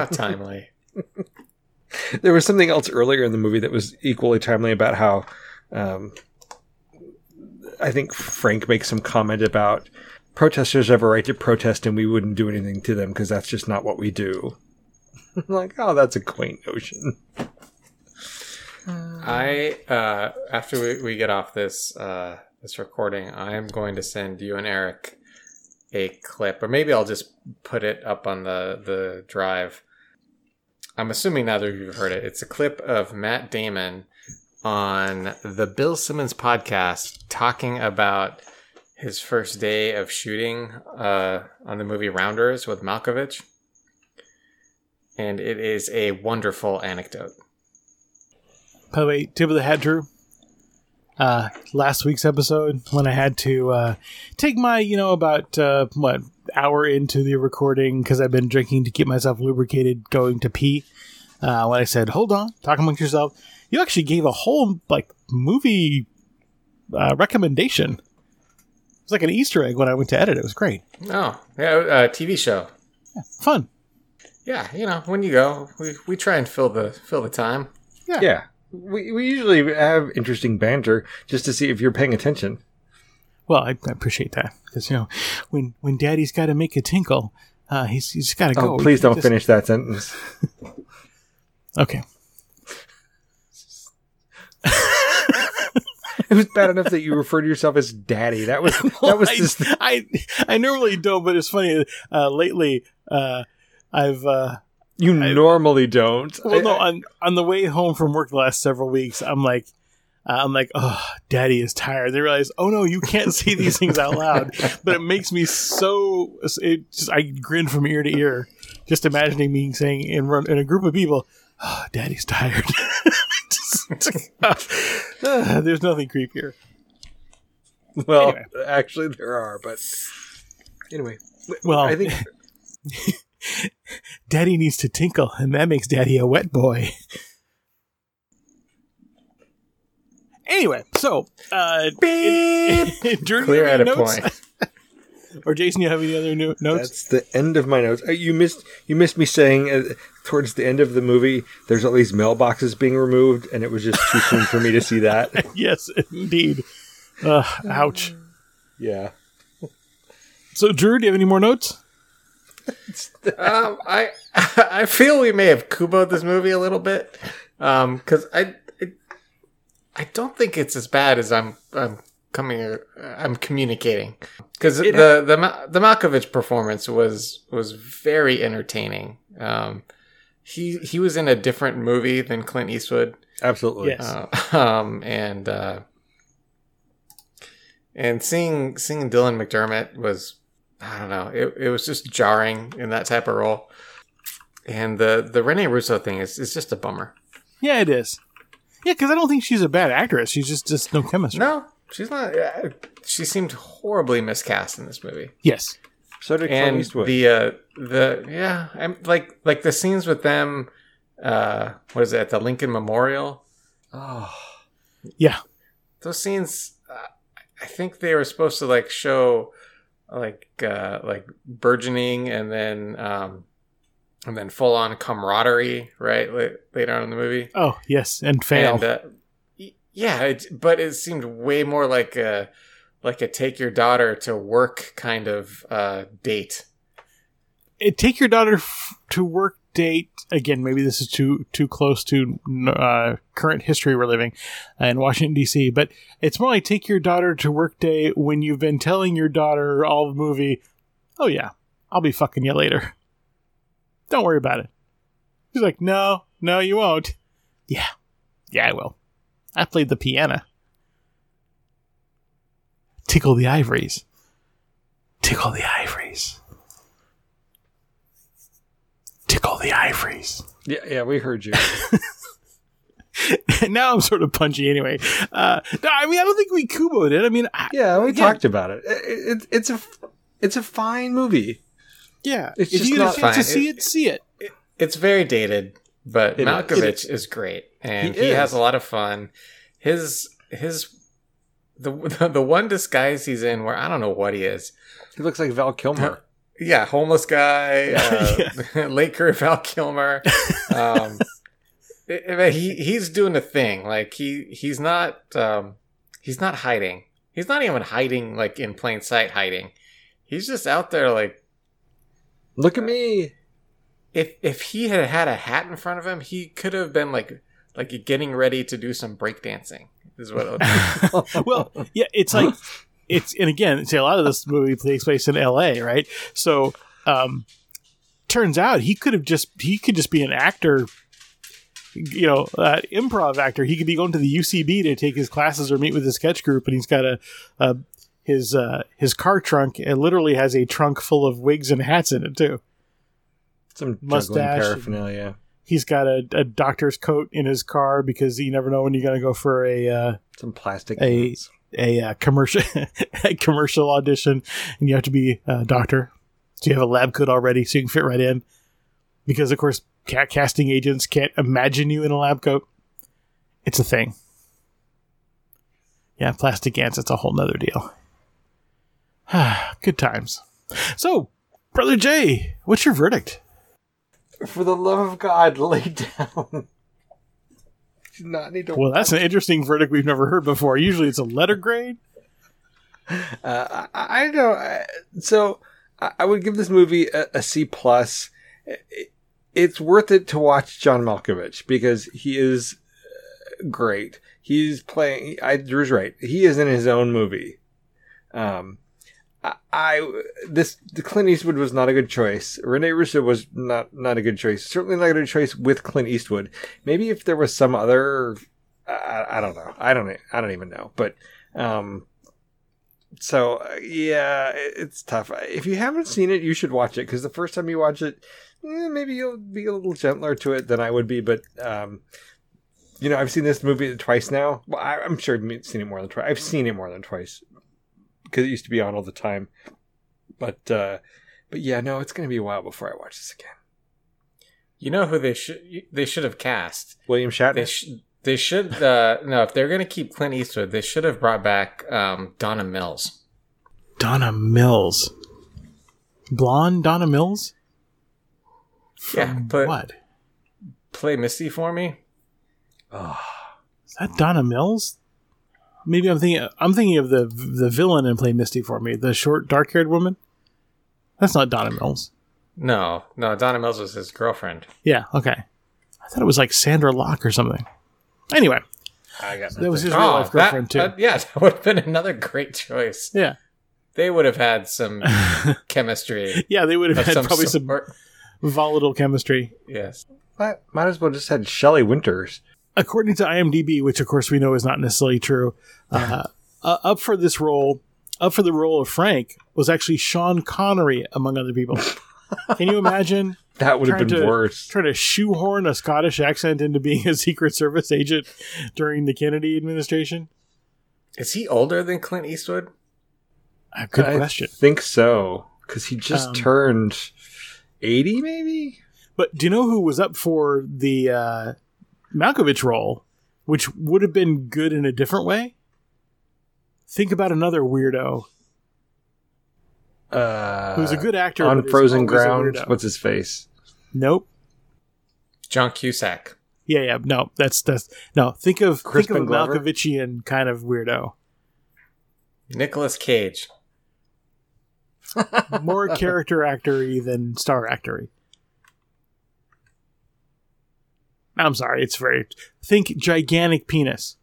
How timely. There was something else earlier in the movie that was equally timely about how I think Frank makes some comment about protesters have a right to protest and we wouldn't do anything to them because that's just not what we do. I'm like, oh, that's a quaint notion. After we get off this this recording, I am going to send you and Eric a clip, or maybe I'll just put it up on the drive. I'm assuming neither of you have heard it. It's a clip of Matt Damon on the Bill Simmons podcast talking about his first day of shooting on the movie Rounders with Malkovich. And it is a wonderful anecdote. By the way, tip of the hat, Drew. Last week's episode, when I had to take my, about hour into the recording because I've been drinking to keep myself lubricated, going to pee. When I said, "Hold on, talk amongst yourself," you actually gave a whole movie recommendation. It was like an Easter egg when I went to edit. It was great. Oh, yeah, TV show. Yeah, fun. Yeah, when you go, we try and fill the time. Yeah. We usually have interesting banter just to see if you're paying attention. Well, I appreciate that because when Daddy's got to make a tinkle, he's got to go. Oh, please don't finish that sentence. Okay. It was bad enough that you referred to yourself as Daddy. That was just. I normally don't, but it's funny. Lately, I've. Normally don't. Well, no. On the way home from work the last several weeks, I'm like, oh, Daddy is tired. They realize, oh no, you can't say these things out loud. But it makes me so. I grin from ear to ear, just imagining me saying in a group of people, oh, Daddy's tired. There's nothing creepier. Well, anyway. Actually, there are, but anyway. Well, I think. Daddy needs to tinkle, and that makes Daddy a wet boy. Anyway, so Clear edit point. Or Jason, you have any other notes? That's the end of my notes. You missed me saying towards the end of the movie, there's all these mailboxes being removed, and it was just too soon for me to see that. Yes, indeed. Ouch. Yeah. So, Drew, do you have any more notes? I feel we may have Kubo'd this movie a little bit because I don't think it's as bad as I'm communicating, because the Malkovich performance was very entertaining. He was in a different movie than Clint Eastwood. Absolutely. Yes. And seeing Dylan McDermott was, I don't know, it was just jarring in that type of role. And the Rene Russo thing is just a bummer. Yeah, it is. Yeah, because I don't think she's a bad actress. She's just no chemistry. No, she's not. She seemed horribly miscast in this movie. Yes. So did Clint Eastwood. I'm like the scenes with them. What is it, at the Lincoln Memorial? Oh, yeah. Those scenes. I think they were supposed to show like burgeoning and then full on camaraderie, right? Later on in the movie. Oh yes, and fail. And, but it seemed way more like a take your daughter to work kind of date. Take your daughter to work date. Again, maybe this is too close to current history we're living in Washington, D.C., but it's more like take your daughter to work day when you've been telling your daughter all the movie, oh yeah, I'll be fucking you later. Don't worry about it. She's like, no, you won't. Yeah, I will. I played the piano. Tickle the ivories. Tickle the ivories. Tickle the ivories. Yeah, we heard you. Now I'm sort of punchy anyway. No, I mean, I don't think we Kubo'd it. I mean, we talked about it. It's a fine movie. Yeah, it's if just you not get a chance fine. to see it. It's very dated, but Malkovich is great, and he has a lot of fun. The one disguise he's in, where I don't know what he is. He looks like Val Kilmer. Yeah, homeless guy, late career Val Kilmer. He's doing the thing. Like he's not hiding. He's not even hiding like in plain sight hiding. He's just out there like, look at me. If he had had a hat in front of him, he could have been like getting ready to do some breakdancing. Is what it would be. Well, yeah, it's like and again, a lot of this movie takes place in L.A., right? So, turns out he could just be an actor, improv actor. He could be going to the UCB to take his classes or meet with his sketch group, and he's got his car trunk. It literally has a trunk full of wigs and hats in it too. Some mustache, paraphernalia. He's got a doctor's coat in his car because you never know when you're going to go for some plastic a commercial audition, and you have to be a doctor, so you have a lab coat already, so you can fit right in. Because of course, casting agents can't imagine you in a lab coat. It's a thing. Yeah, plastic ants. It's a whole nother deal. Good times. So, Brother Jay, what's your verdict? For the love of God, lay down. Do not need to. Well, that's an interesting verdict we've never heard before. Usually it's a letter grade. I know. So I would give this movie a C+. It's worth it to watch John Malkovich because he is great. He's playing. Drew's right. He is in his own movie. The Clint Eastwood was not a good choice. Rene Russo was not a good choice. Certainly not a good choice with Clint Eastwood. Maybe if there was some other, I don't know. I don't even know. But yeah, it's tough. If you haven't seen it, you should watch it because the first time you watch it, maybe you'll be a little gentler to it than I would be. But I've seen this movie twice now. Well, I'm sure I've seen it more than twice. I've seen it more than twice. Because it used to be on all the time, but yeah, no, it's going to be a while before I watch this again. You know who they should have cast? William Shatner. They should no. If they're going to keep Clint Eastwood, they should have brought back Donna Mills. Donna Mills, blonde Donna Mills. What? Play Misty for me. Oh, is that Donna Mills? Maybe I'm thinking of the villain in Play Misty for Me, the short, dark-haired woman. That's not Donna Mills. No, Donna Mills was his girlfriend. Yeah, okay. I thought it was like Sandra Locke or something. Anyway, that was his real life girlfriend too. Yeah, that would have been another great choice. Yeah, they would have had some chemistry. Yeah, they would have had probably some volatile chemistry. Yes, might as well just had Shelley Winters. According to IMDb, which of course we know is not necessarily true, up for the role of Frank was actually Sean Connery, among other people. Can you imagine? That would have been worse. Trying to shoehorn a Scottish accent into being a Secret Service agent during the Kennedy administration. Is he older than Clint Eastwood? Good question. I think so, because he just turned 80, maybe? But do you know who was up for the Malkovich role, which would have been good in a different way? Think about another weirdo who's a good actor on Frozen Ground. What's his face? Nope. John Cusack. Yeah. No, that's no. Think of a Glover? Malkovichian kind of weirdo. Nicolas Cage. More character actor-y than star actor-y. I'm sorry, it's very... Think gigantic penis.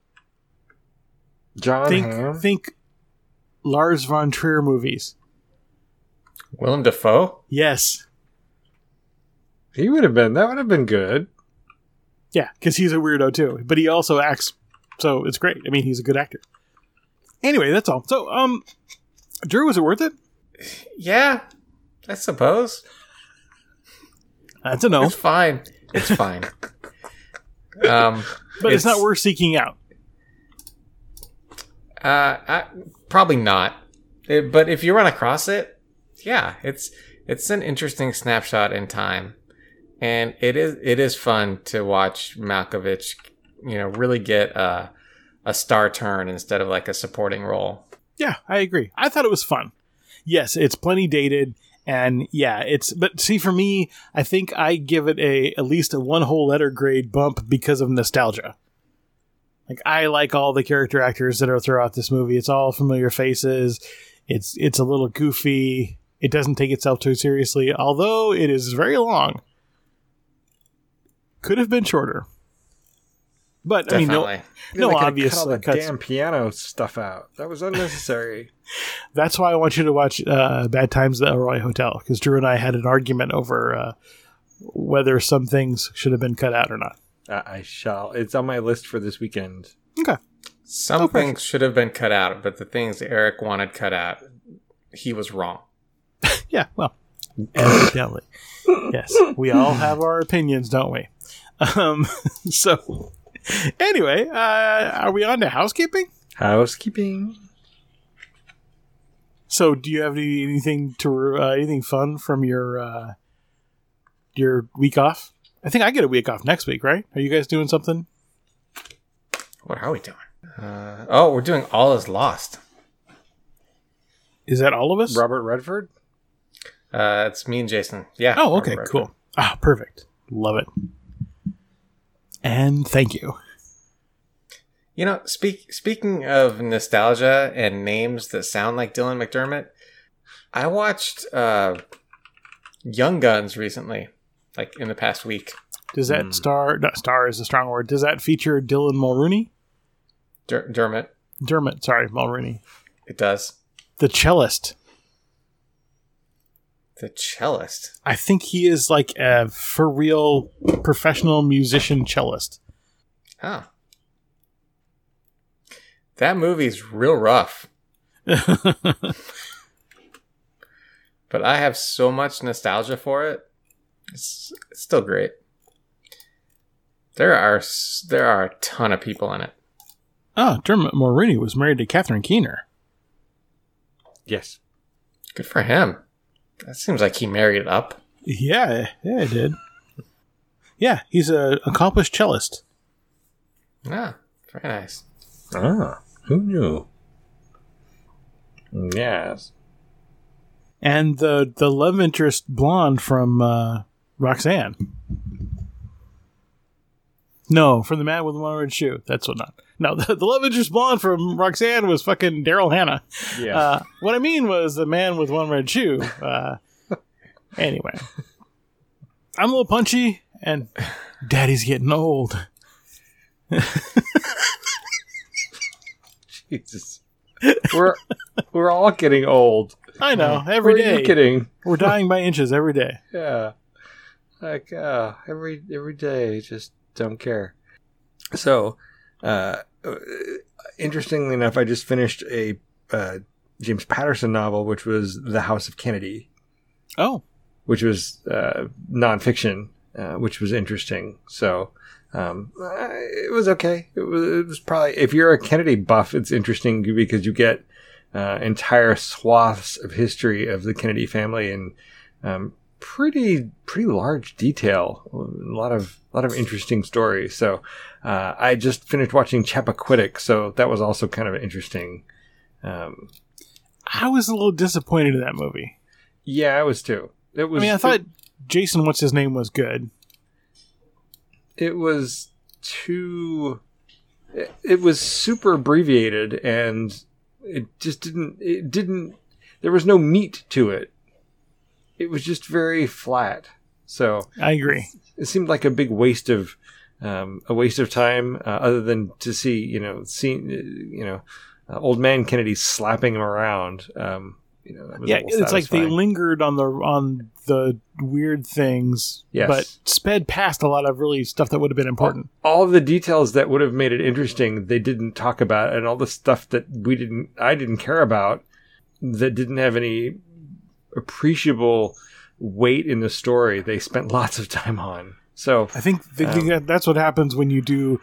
Think Lars von Trier movies. Willem Dafoe? Yes. That would have been good. Yeah, because he's a weirdo too. But he also acts, so it's great. I mean, he's a good actor. Anyway, that's all. So, Drew, was it worth it? Yeah, I suppose. That's a no. It's fine. But it's not worth seeking out. Probably not. But if you run across it, yeah, it's an interesting snapshot in time, and it is fun to watch Malkovich, really get a star turn instead of like a supporting role. Yeah, I agree. I thought it was fun. Yes, it's plenty dated, And yeah, but see, for me, I think I give it at least a 1 whole letter grade bump because of nostalgia. Like, I like all the character actors that are throughout this movie. It's all familiar faces. It's a little goofy. It doesn't take itself too seriously, although it is very long. Could have been shorter. But, Definitely. I mean, no obvious cut all the cuts. damn piano stuff out. That was unnecessary. That's why I want you to watch Bad Times at the El Roy Hotel, because Drew and I had an argument over whether some things should have been cut out or not. I shall. It's on my list for this weekend. Okay. Some things should have been cut out, but the things Eric wanted cut out, he was wrong. Yeah, well, evidently. Yes, we all have our opinions, don't we? So, anyway, are we on to housekeeping? Housekeeping. So, do you have anything fun from your week off? I think I get a week off next week, right? Are you guys doing something? What are we doing? We're doing All Is Lost. Is that all of us? Robert Redford? It's me and Jason. Yeah. Oh, okay, Robert cool. Ah, perfect. Love it. And thank you. You know, speaking of nostalgia and names that sound like Dylan McDermott, I watched Young Guns recently, like in the past week. Does that star is a strong word. Does that feature Dylan Mulrooney? Dermot. Sorry, Mulrooney. It does. The cellist. The cellist? I think he is like a for real professional musician cellist. Oh. That movie's real rough. But I have so much nostalgia for it. It's still great. There are a ton of people in it. Oh, Dermot Mulroney was married to Catherine Keener. Yes. Good for him. That seems like he married up. Yeah, it did. Yeah, he's an accomplished cellist. Ah, very nice. Ah, who knew? Yes. And the love interest blonde from Roxanne. No, from the man with the one red shoe. That's what not. No, the love interest blonde from Roxanne was fucking Daryl Hannah. Yeah. What I mean was the man with one red shoe. Anyway. I'm a little punchy, and Daddy's getting old. Jesus. We're all getting old. I know, every day. Are you kidding? We're dying by inches every day. Yeah. Like, every day, just don't care. So, interestingly enough, I just finished a James Patterson novel, which was The House of Kennedy. Oh. Which was nonfiction, which was interesting. So, it was okay. It was probably, if you're a Kennedy buff, it's interesting because you get entire swaths of history of the Kennedy family and pretty large detail. A lot of interesting stories. So I just finished watching Chappaquiddick, so that was also kind of interesting. I was a little disappointed in that movie. Yeah, I was too. It was. I mean, I thought Jason, what's his name, was good. It was too. It was super abbreviated, and it just didn't. It didn't. There was no meat to it. It was just very flat. So I agree. It seemed like a big waste of time, other than to see old man Kennedy slapping him around. It's like they lingered on the weird things, yes, but sped past a lot of really stuff that would have been important. All the details that would have made it interesting, they didn't talk about, and all the stuff that I didn't care about, that didn't have any appreciable weight in the story, they spent lots of time on. So I think that's what happens when you do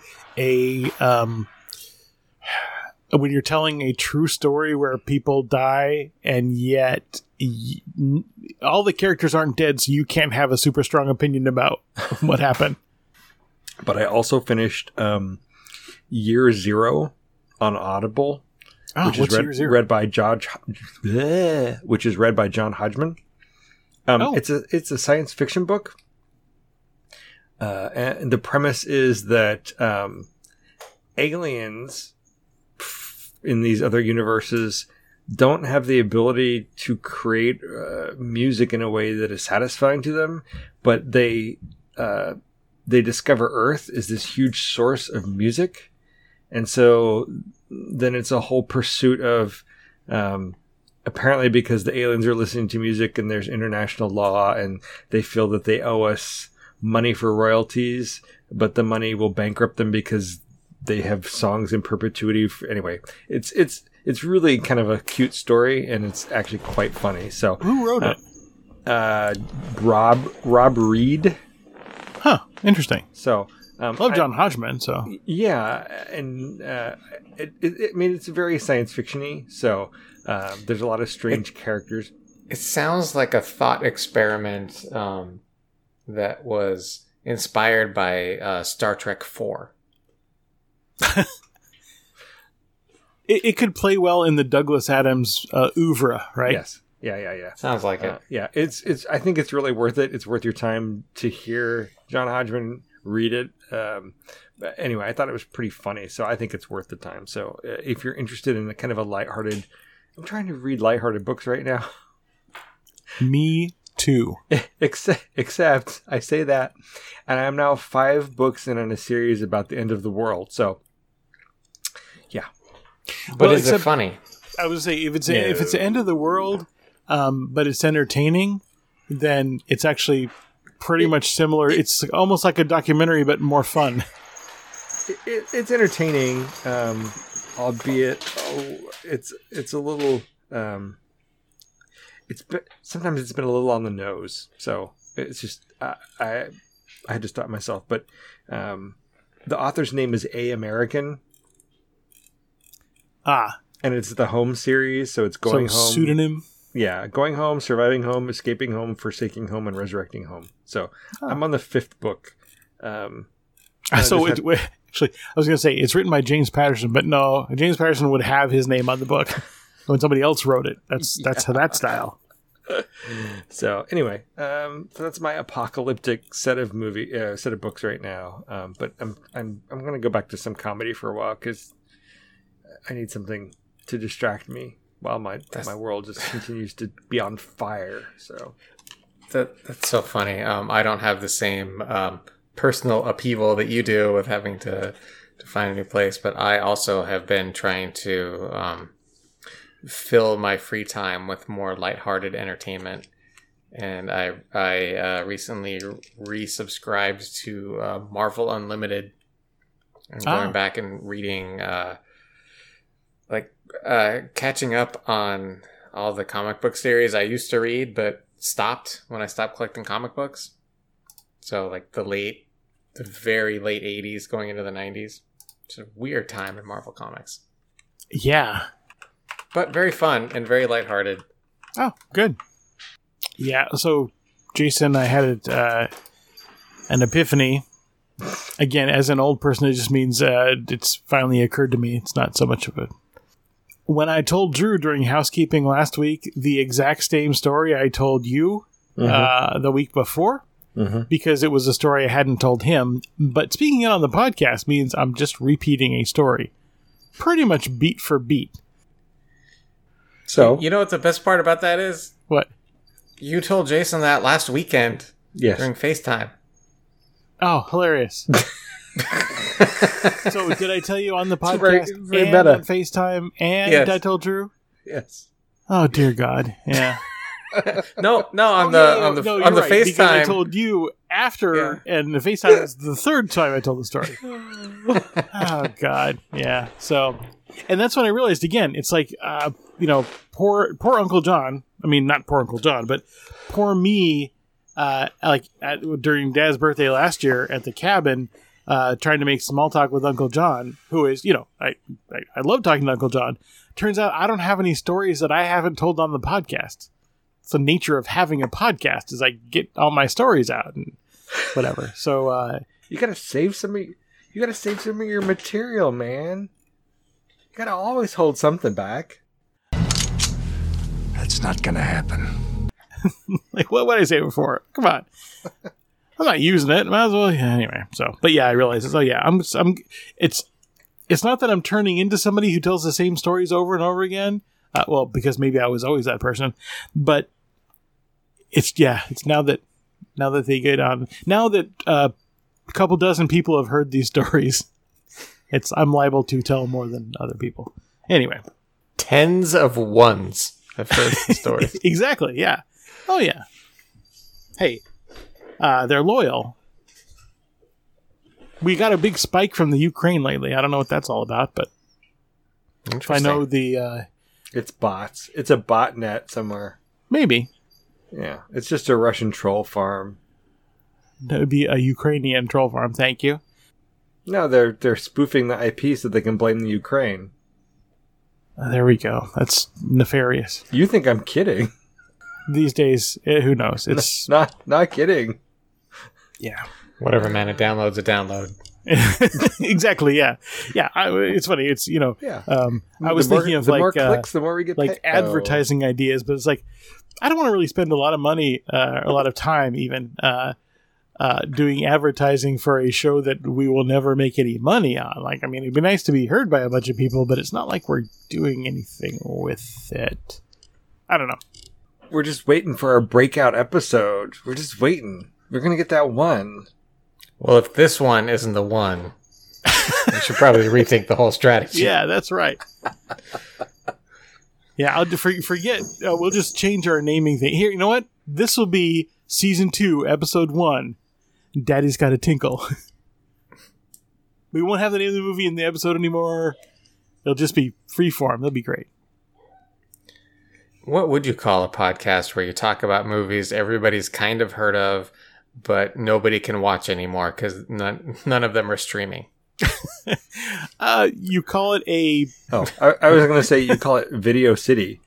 when you're telling a true story where people die and yet all the characters aren't dead, so you can't have a super strong opinion about what happened. But I also finished Year Zero on Audible, which is read by John Hodgman. It's a science fiction book. And the premise is that aliens in these other universes don't have the ability to create music in a way that is satisfying to them, but they discover Earth is this huge source of music, and so then it's a whole pursuit of apparently because the aliens are listening to music and there's international law and they feel that they owe us money for royalties, but the money will bankrupt them because they have songs in perpetuity. Anyway, it's really kind of a cute story, and it's actually quite funny. So who wrote it? Rob Reed. Huh. Interesting. So love John Hodgman. So yeah, and I mean it's very science fiction-y. So there's a lot of strange characters. It sounds like a thought experiment that was inspired by Star Trek 4. It could play well in the Douglas Adams oeuvre, right? Yes. Yeah. Sounds like it. Yeah, it's. I think it's really worth it. It's worth your time to hear John Hodgman read it. But anyway, I thought it was pretty funny, so I think it's worth the time. So if you're interested in a kind of a lighthearted, I'm trying to read lighthearted books right now. Me too. Except I say that, and I am now 5 books in on a series about the end of the world. So yeah. But is it funny? I would say if it's the end of the world, but it's entertaining, then it's actually pretty much similar. It's almost like a documentary, but more fun. It's entertaining, albeit it's a little. Sometimes it's been a little on the nose, so it's just I had to stop myself. But the author's name is A. American. And it's the Home series, so it's Going Home. Pseudonym? Yeah, Going Home, Surviving Home, Escaping Home, Forsaking Home, and Resurrecting Home. So I'm on the 5th book. Actually, I was going to say, it's written by James Patterson, but no, James Patterson would have his name on the book when somebody else wrote it. That's how that style. So anyway, so that's my apocalyptic set of books right now. But I'm going to go back to some comedy for a while because I need something to distract me while my world just continues to be on fire. So that's so funny. I don't have the same personal upheaval that you do with having to find a new place, but I also have been trying to fill my free time with more lighthearted entertainment. And I recently resubscribed to Marvel Unlimited. I'm going back and reading catching up on all the comic book series I used to read, but stopped when I stopped collecting comic books. So like the very late 80s going into the 90s. It's a weird time in Marvel Comics. Yeah. But very fun and very lighthearted. Oh, good. Yeah, so Jason, I had an epiphany. Again, as an old person, it just means it's finally occurred to me. It's not so much of a... When I told Drew during housekeeping last week the exact same story I told you the week before, because it was a story I hadn't told him, but speaking it on the podcast means I'm just repeating a story. Pretty much beat for beat. So, you know what the best part about that is? What? You told Jason that last weekend. Yes. During FaceTime. Oh, hilarious. So did I tell you on the podcast very and meta. on FaceTime and I told Drew? Yes. Oh, dear God. Yeah. No, on the FaceTime. Because I told you after, and the FaceTime was the third time I told the story. Oh, God. Yeah. So, and that's when I realized, again, it's like, poor Uncle John. I mean, not poor Uncle John, but poor me, during Dad's birthday last year at the cabin, trying to make small talk with Uncle John, who is, I love talking to Uncle John. Turns out I don't have any stories that I haven't told on the podcast. It's the nature of having a podcast is I get all my stories out and whatever. So you gotta save some of your material, man. You gotta always hold something back. That's not gonna happen. Like, what did I say it before? Come on. I'm not using it. Might as well. Yeah, anyway, so, but yeah, I realize it's, it's not that I'm turning into somebody who tells the same stories over and over again. Well, because maybe I was always that person, but it's now that they get on, now that a couple dozen people have heard these stories, I'm liable to tell more than other people. Anyway. Tens of ones have heard the story. Exactly, yeah. Oh, yeah. Hey, they're loyal. We got a big spike from the Ukraine lately. I don't know what that's all about, but if I know the... it's bots. It's a botnet somewhere. Maybe. Yeah, it's just a Russian troll farm. That would be a Ukrainian troll farm, thank you. No, they're spoofing the IP so they can blame the Ukraine. There we go. That's nefarious. You think I'm kidding? These days, who knows? It's not kidding. Yeah. Whatever, man. A download's a download. Exactly. Yeah. Yeah. It's funny. It's, Yeah. I was thinking of the more clicks, the more we get like advertising ideas, but it's like, I don't want to really spend a lot of money, a lot of time even, doing advertising for a show that we will never make any money on. Like, I mean, it'd be nice to be heard by a bunch of people, but it's not like we're doing anything with it. I don't know. We're just waiting for our breakout episode. We're just waiting. We're going to get that one. Well, if this one isn't the one, we should probably rethink the whole strategy. Yeah, that's right. Yeah, I'll forget. We'll just change our naming thing. Here, you know what? This will be Season 2, Episode 1. Daddy's Got a Tinkle. We won't have the name of the movie in the episode anymore. It'll just be freeform. That'll be great. What would you call a podcast where you talk about movies everybody's kind of heard of, but nobody can watch anymore because none of them are streaming? You call it a... Oh, I was going to say you call it Video City.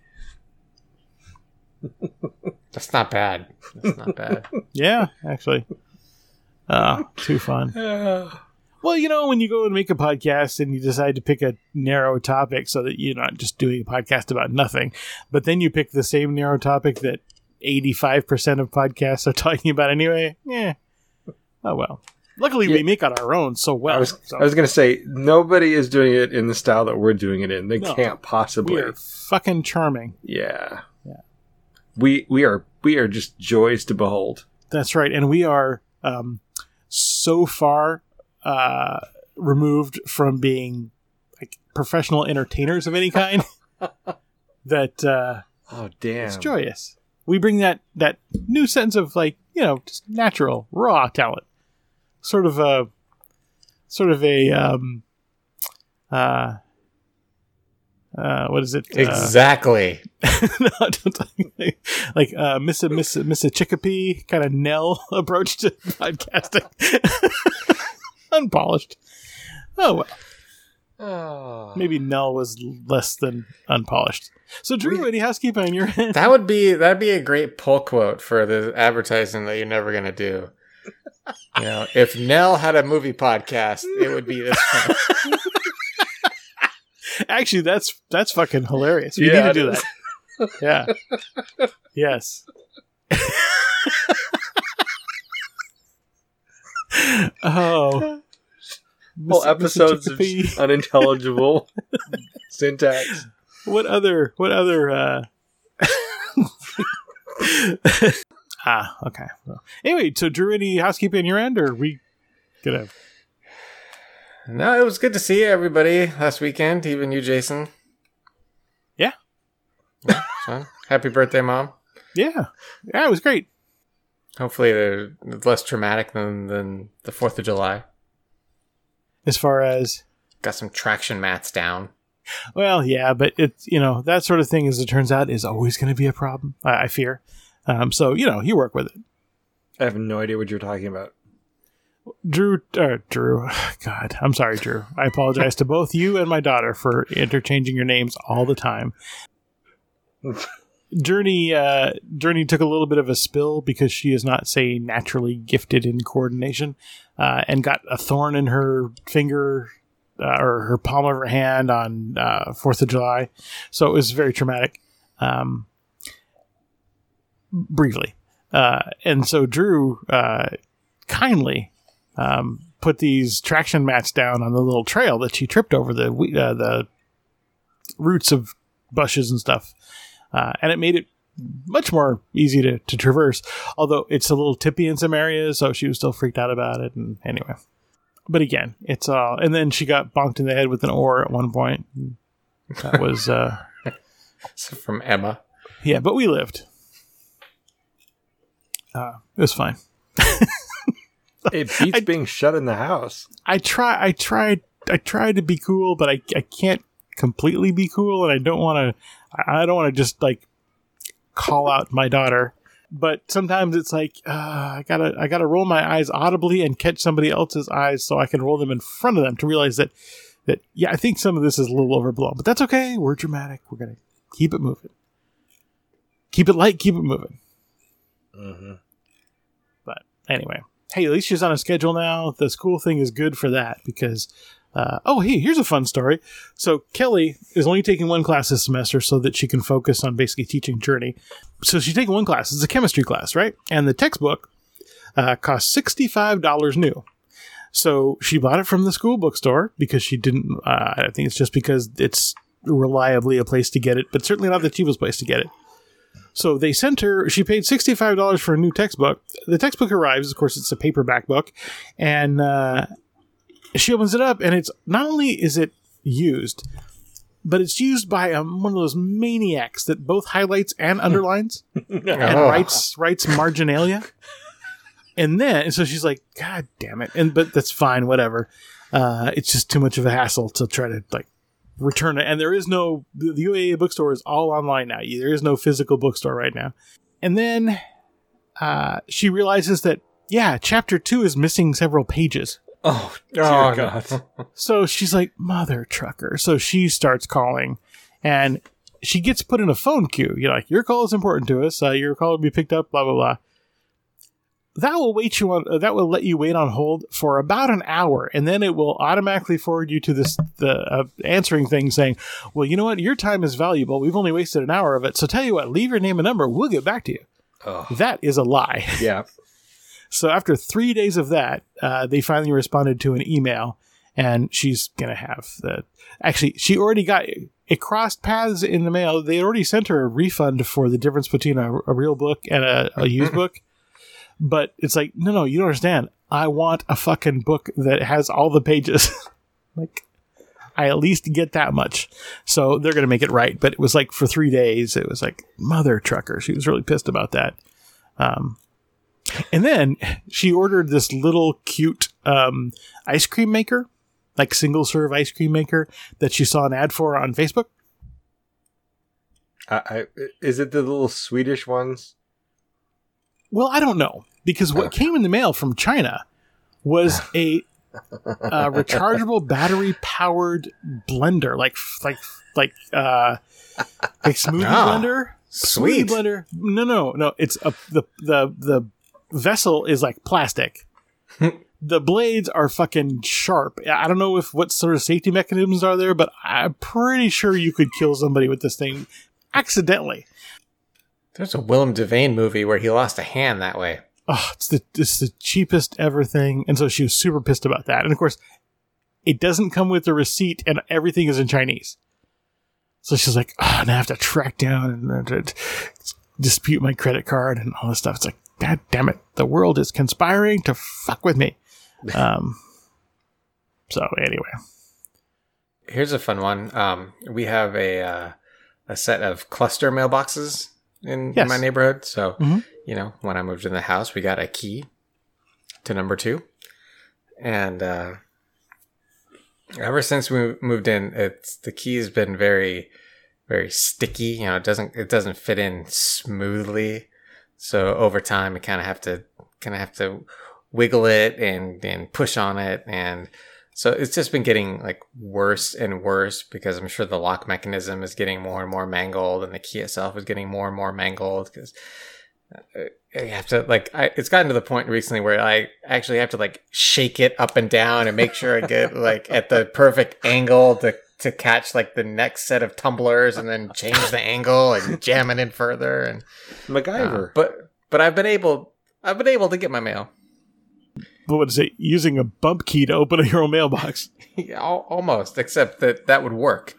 That's not bad. That's not bad. Yeah, actually. Too fun. Well, when you go and make a podcast and you decide to pick a narrow topic so that you're not just doing a podcast about nothing, but then you pick the same narrow topic that 85% of podcasts are talking about anyway, oh well. Luckily, we make on our own so well. I was going to say, nobody is doing it in the style that we're doing it in. They can't possibly. We are fucking charming. Yeah. We are just joys to behold. That's right. And we are so far removed from being like professional entertainers of any kind that oh damn, it's joyous. We bring that new sense of like, just natural, raw talent. Sort of a what is it? Exactly. No, don't like Miss a Chicopee kind of Nell approach to podcasting. Unpolished. Oh well. Oh. Maybe Nell was less than unpolished. So Drew, any housekeeping on your end? That'd be a great pull quote for the advertising that you're never gonna do. If Nell had a movie podcast, it would be this one. Actually, that's fucking hilarious. We need to do that. Yeah. Yes. Oh. Whole episodes of unintelligible syntax. What other okay. Well, anyway, so Drew, any housekeeping on your end, or are we gonna... No, it was good to see everybody last weekend, even you, Jason. Yeah. So, happy birthday, Mom. Yeah, it was great. Hopefully they're less traumatic than the 4th of July. As far as... Got some traction mats down. Well, yeah, but it's, that sort of thing, as it turns out, is always going to be a problem, I fear. So, you work with it. I have no idea what you're talking about. Drew, God, I'm sorry, Drew. I apologize to both you and my daughter for interchanging your names all the time. Journey took a little bit of a spill because she is not, say, naturally gifted in coordination, and got a thorn in her finger, or her palm of her hand on 4th of July. So it was very traumatic. briefly. And so Drew kindly put these traction mats down on the little trail that she tripped over the roots of bushes and stuff. And it made it much more easy to traverse, although it's a little tippy in some areas, so she was still freaked out about it. And anyway, but again, it's all. And then she got bonked in the head with an oar at one point. That was So from Emma. Yeah, but we lived. It was fine. It beats being shut in the house. I tried to be cool, but I can't completely be cool, and I don't want to just like call out my daughter. But sometimes it's like I gotta roll my eyes audibly and catch somebody else's eyes so I can roll them in front of them to realize that yeah, I think some of this is a little overblown, but that's okay. We're dramatic. We're gonna keep it moving. Keep it light. Keep it moving. Mm-hmm. But anyway, hey, at least she's on a schedule now. The school thing is good for that because. Hey, here's a fun story. So Kelly is only taking one class this semester so that she can focus on basically teaching Journey. So she's taking one class. It's a chemistry class, right? And the textbook costs $65 new. So she bought it from the school bookstore because she didn't, I think it's just because it's reliably a place to get it, but certainly not the cheapest place to get it. So they sent her, she paid $65 for a new textbook. The textbook arrives, of course, it's a paperback book, and she opens it up, and it's not only is it used, but it's used by one of those maniacs that both highlights and underlines and writes marginalia. And so she's like, God damn it. But that's fine, whatever. It's just too much of a hassle to try to like return it. And there is no, the UAA bookstore is all online now. There is no physical bookstore right now. And then she realizes that, yeah, chapter 2 is missing several pages. Oh, dear God. So she's like, mother trucker. So she starts calling, and she gets put in a phone queue. You're like, your call is important to us. Your call will be picked up, blah, blah, blah. That will let you wait on hold for about an hour, and then it will automatically forward you to the answering thing saying, well, you know what? Your time is valuable. We've only wasted an hour of it. So tell you what, leave your name and number. We'll get back to you. Oh. That is a lie. Yeah. So after 3 days of that, they finally responded to an email, and she's going to have actually, she already got it crossed paths in the mail. They already sent her a refund for the difference between a real book and a used book. But it's like, no, you don't understand. I want a fucking book that has all the pages. Like, I at least get that much. So they're going to make it right. But it was like for 3 days, it was like, mother trucker. She was really pissed about that. And then she ordered this little cute ice cream maker, like single serve ice cream maker that she saw an ad for on Facebook. Is it the little Swedish ones? Well, I don't know, because what came in the mail from China was a rechargeable battery powered blender, like smoothie blender. Sweet Smoothie blender. No. It's the vessel is like plastic. The blades are fucking sharp. I don't know what sort of safety mechanisms are there, but I'm pretty sure you could kill somebody with this thing accidentally. There's a Willem Devane movie where he lost a hand that way. Oh, it's the cheapest ever thing. And so she was super pissed about that. And of course, it doesn't come with a receipt, and everything is in Chinese. So she's like, now I have to track down and dispute my credit card and all this stuff. It's like, God damn it. The world is conspiring to fuck with me. So anyway. Here's a fun one. We have a set of cluster mailboxes in my neighborhood. So, when I moved in the house, we got a key to number 2. And ever since we moved in, the key has been very, very sticky. It doesn't fit in smoothly. So over time, I kind of have to wiggle it and push on it, and so it's just been getting like worse and worse because I'm sure the lock mechanism is getting more and more mangled, and the key itself is getting more and more mangled because I have to it's gotten to the point recently where I actually have to like shake it up and down and make sure I get like at the perfect angle to catch like the next set of tumblers and then change the angle and jam it in further. And MacGyver. But I've been able to get my mail. But what is it? Using a bump key to open your own mailbox? Yeah, almost, except that would work.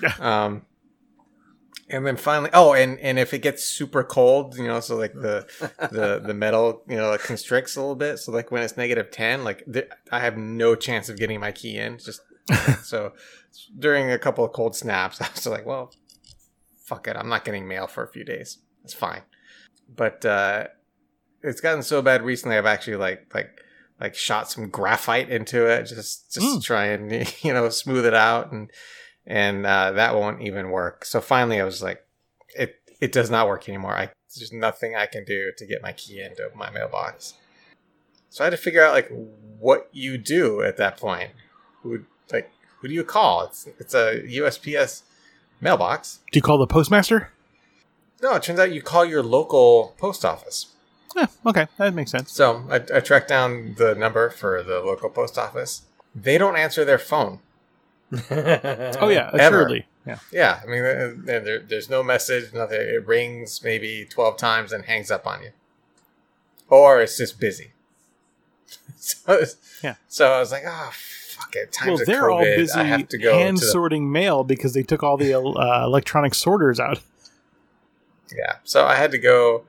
And then finally, and if it gets super cold, so like the metal, like constricts a little bit. So like when it's -10, like I have no chance of getting my key in. Just so during a couple of cold snaps, I was like, well, fuck it, I'm not getting mail for a few days. It's fine. But it's gotten so bad recently. I've actually like shot some graphite into it just to try and smooth it out and that won't even work. So finally I was like, it does not work anymore. There's nothing I can do to get my key into my mailbox. So I had to figure out like what you do at that point. Who do you call? It's a USPS mailbox. Do you call the postmaster? No, it turns out you call your local post office. Yeah, okay, that makes sense. So I tracked down the number for the local post office. They don't answer their phone. Oh yeah, assuredly. Yeah. I mean, there's no message, nothing. It rings maybe 12 times and hangs up on you, or it's just busy. So I was like, oh fuck it. Times of they're COVID, all busy I have to go hand sorting mail because they took all the electronic sorters out. Yeah, so I had to go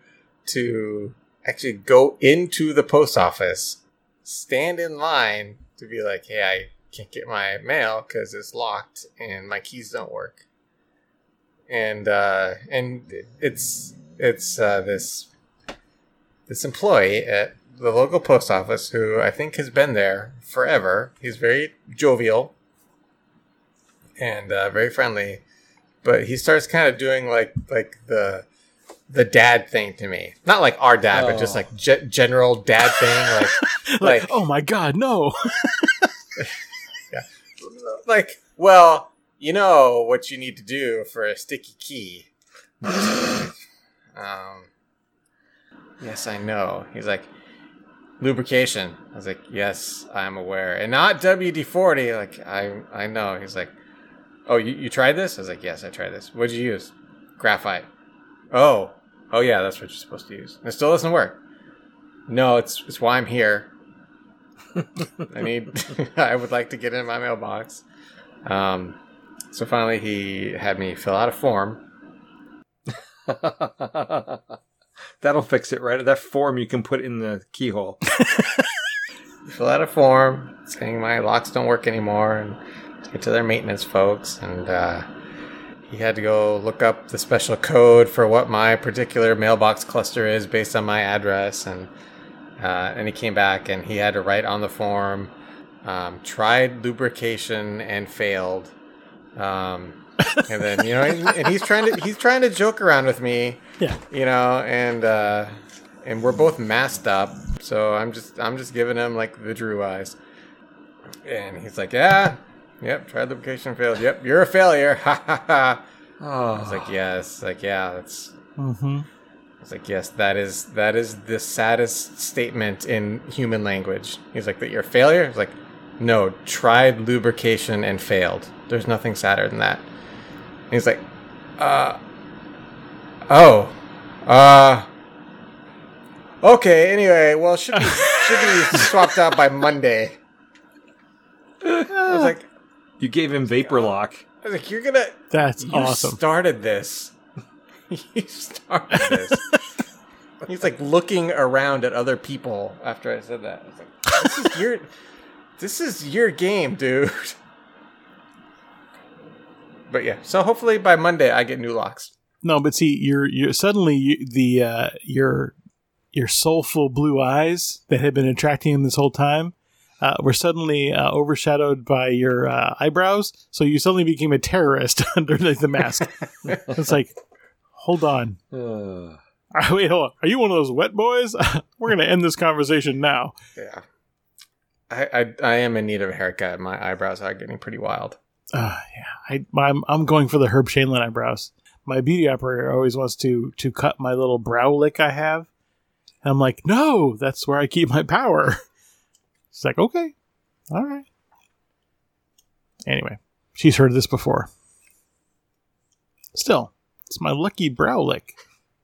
into the post office, stand in line to be like, hey, I can't get my mail because it's locked and my keys don't work. And it's this employee at the local post office who I think has been there forever. He's very jovial and very friendly, but he starts kind of doing like the dad thing to me. Not like our dad, but just like general dad thing. Like, oh my God, no. Yeah. Like, well, you know what you need to do for a sticky key. Yes, I know. He's like, lubrication. I was like, yes, I'm aware. And not WD-40. Like, I know. He's like, oh, you tried this? I was like, yes, I tried this. What'd you use? Graphite. Oh yeah, that's what you're supposed to use. And it still doesn't work. No, it's why I'm here. I would like to get in my mailbox. So finally he had me fill out a form. That'll fix it, right? That form you can put in the keyhole. Fill out a form saying my locks don't work anymore and get to their maintenance folks. And he had to go look up the special code for what my particular mailbox cluster is based on my address. And he came back and he had to write on the form, tried lubrication and failed. And then, and he's trying to joke around with me, and we're both masked up. So I'm just giving him like the Drew eyes. And he's like, yeah, yep, tried lubrication, failed. Yep, you're a failure. Ha ha ha. I was like, yes, like, yeah, that's. Mm-hmm. I was like, yes, that is the saddest statement in human language. He's like, that you're a failure? I was like, no, tried lubrication and failed. There's nothing sadder than that. And he's like, okay, anyway, well, should be swapped out by Monday. I was like, you gave him vapor lock. I was like, That's you awesome. Started this. You started this. He's like looking around at other people after I said that. I was like, this is your game, dude. But yeah, so hopefully by Monday I get new locks. No, but see, you're suddenly your soulful blue eyes that had been attracting him this whole time were suddenly overshadowed by your eyebrows. So you suddenly became a terrorist underneath the mask. It's like, hold on. Wait, hold on. Are you one of those wet boys? We're going to end this conversation now. Yeah. I am in need of a haircut. My eyebrows are getting pretty wild. Yeah. I'm going for the Herb Shanlin eyebrows. My beauty operator always wants to cut my little brow lick I have. And I'm like, no, that's where I keep my power. She's like, okay. All right. Anyway. she's heard this before. Still, it's my lucky brow lick.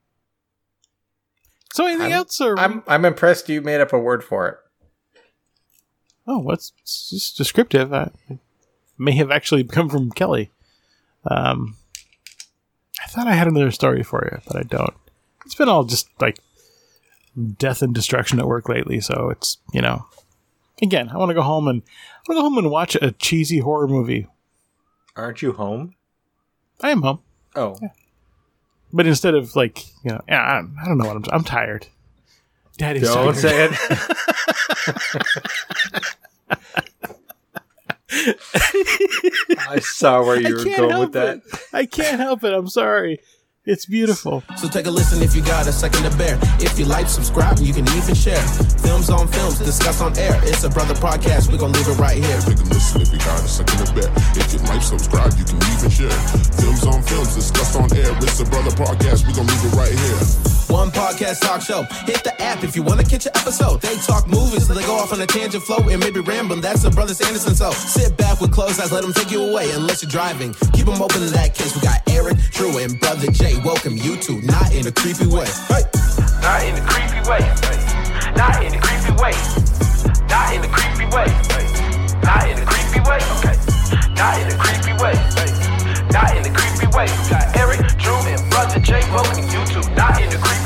So anything else? Or I'm impressed you made up a word for it. Oh, it's just descriptive. It may have actually come from Kelly. I thought I had another story for you, but I don't. It's been all just like death and destruction at work lately, so it's, you know. Again, I want to go home and watch a cheesy horror movie. Aren't you home? I am home. Oh. Yeah. But instead of like, you know, I don't know what I'm tired. Daddy's Don't tired. say it. I saw where you were going with that. I can't help it. I'm sorry. It's beautiful. So take a listen if you got a second to bear. If you like, subscribe, you can even share. Films on films, discuss on air. It's a brother podcast. We're going to leave it right here. Take a listen if you got a second to bear. If you like, subscribe, you can even share. Films on films, discuss on air. It's a brother podcast. We're going to leave it right here. One podcast talk show. Hit the app if you want to catch an episode. They talk movies, so they go off on a tangent flow and maybe rambling. That's the Brothers Anderson. So sit back with closed eyes, let them take you away. Unless you're driving, keep them open in that case. We got Eric, Drew, and Brother Jay. Welcome you to Not in a Creepy Way. Hey. Not in a creepy way. Not in a creepy way. Not in a creepy way. Not in a creepy way. Okay. Not in a creepy way. Not in a creepy way. We got Eric, Drew, and Brother Jay. Welcome you to Not in a Creepy Way.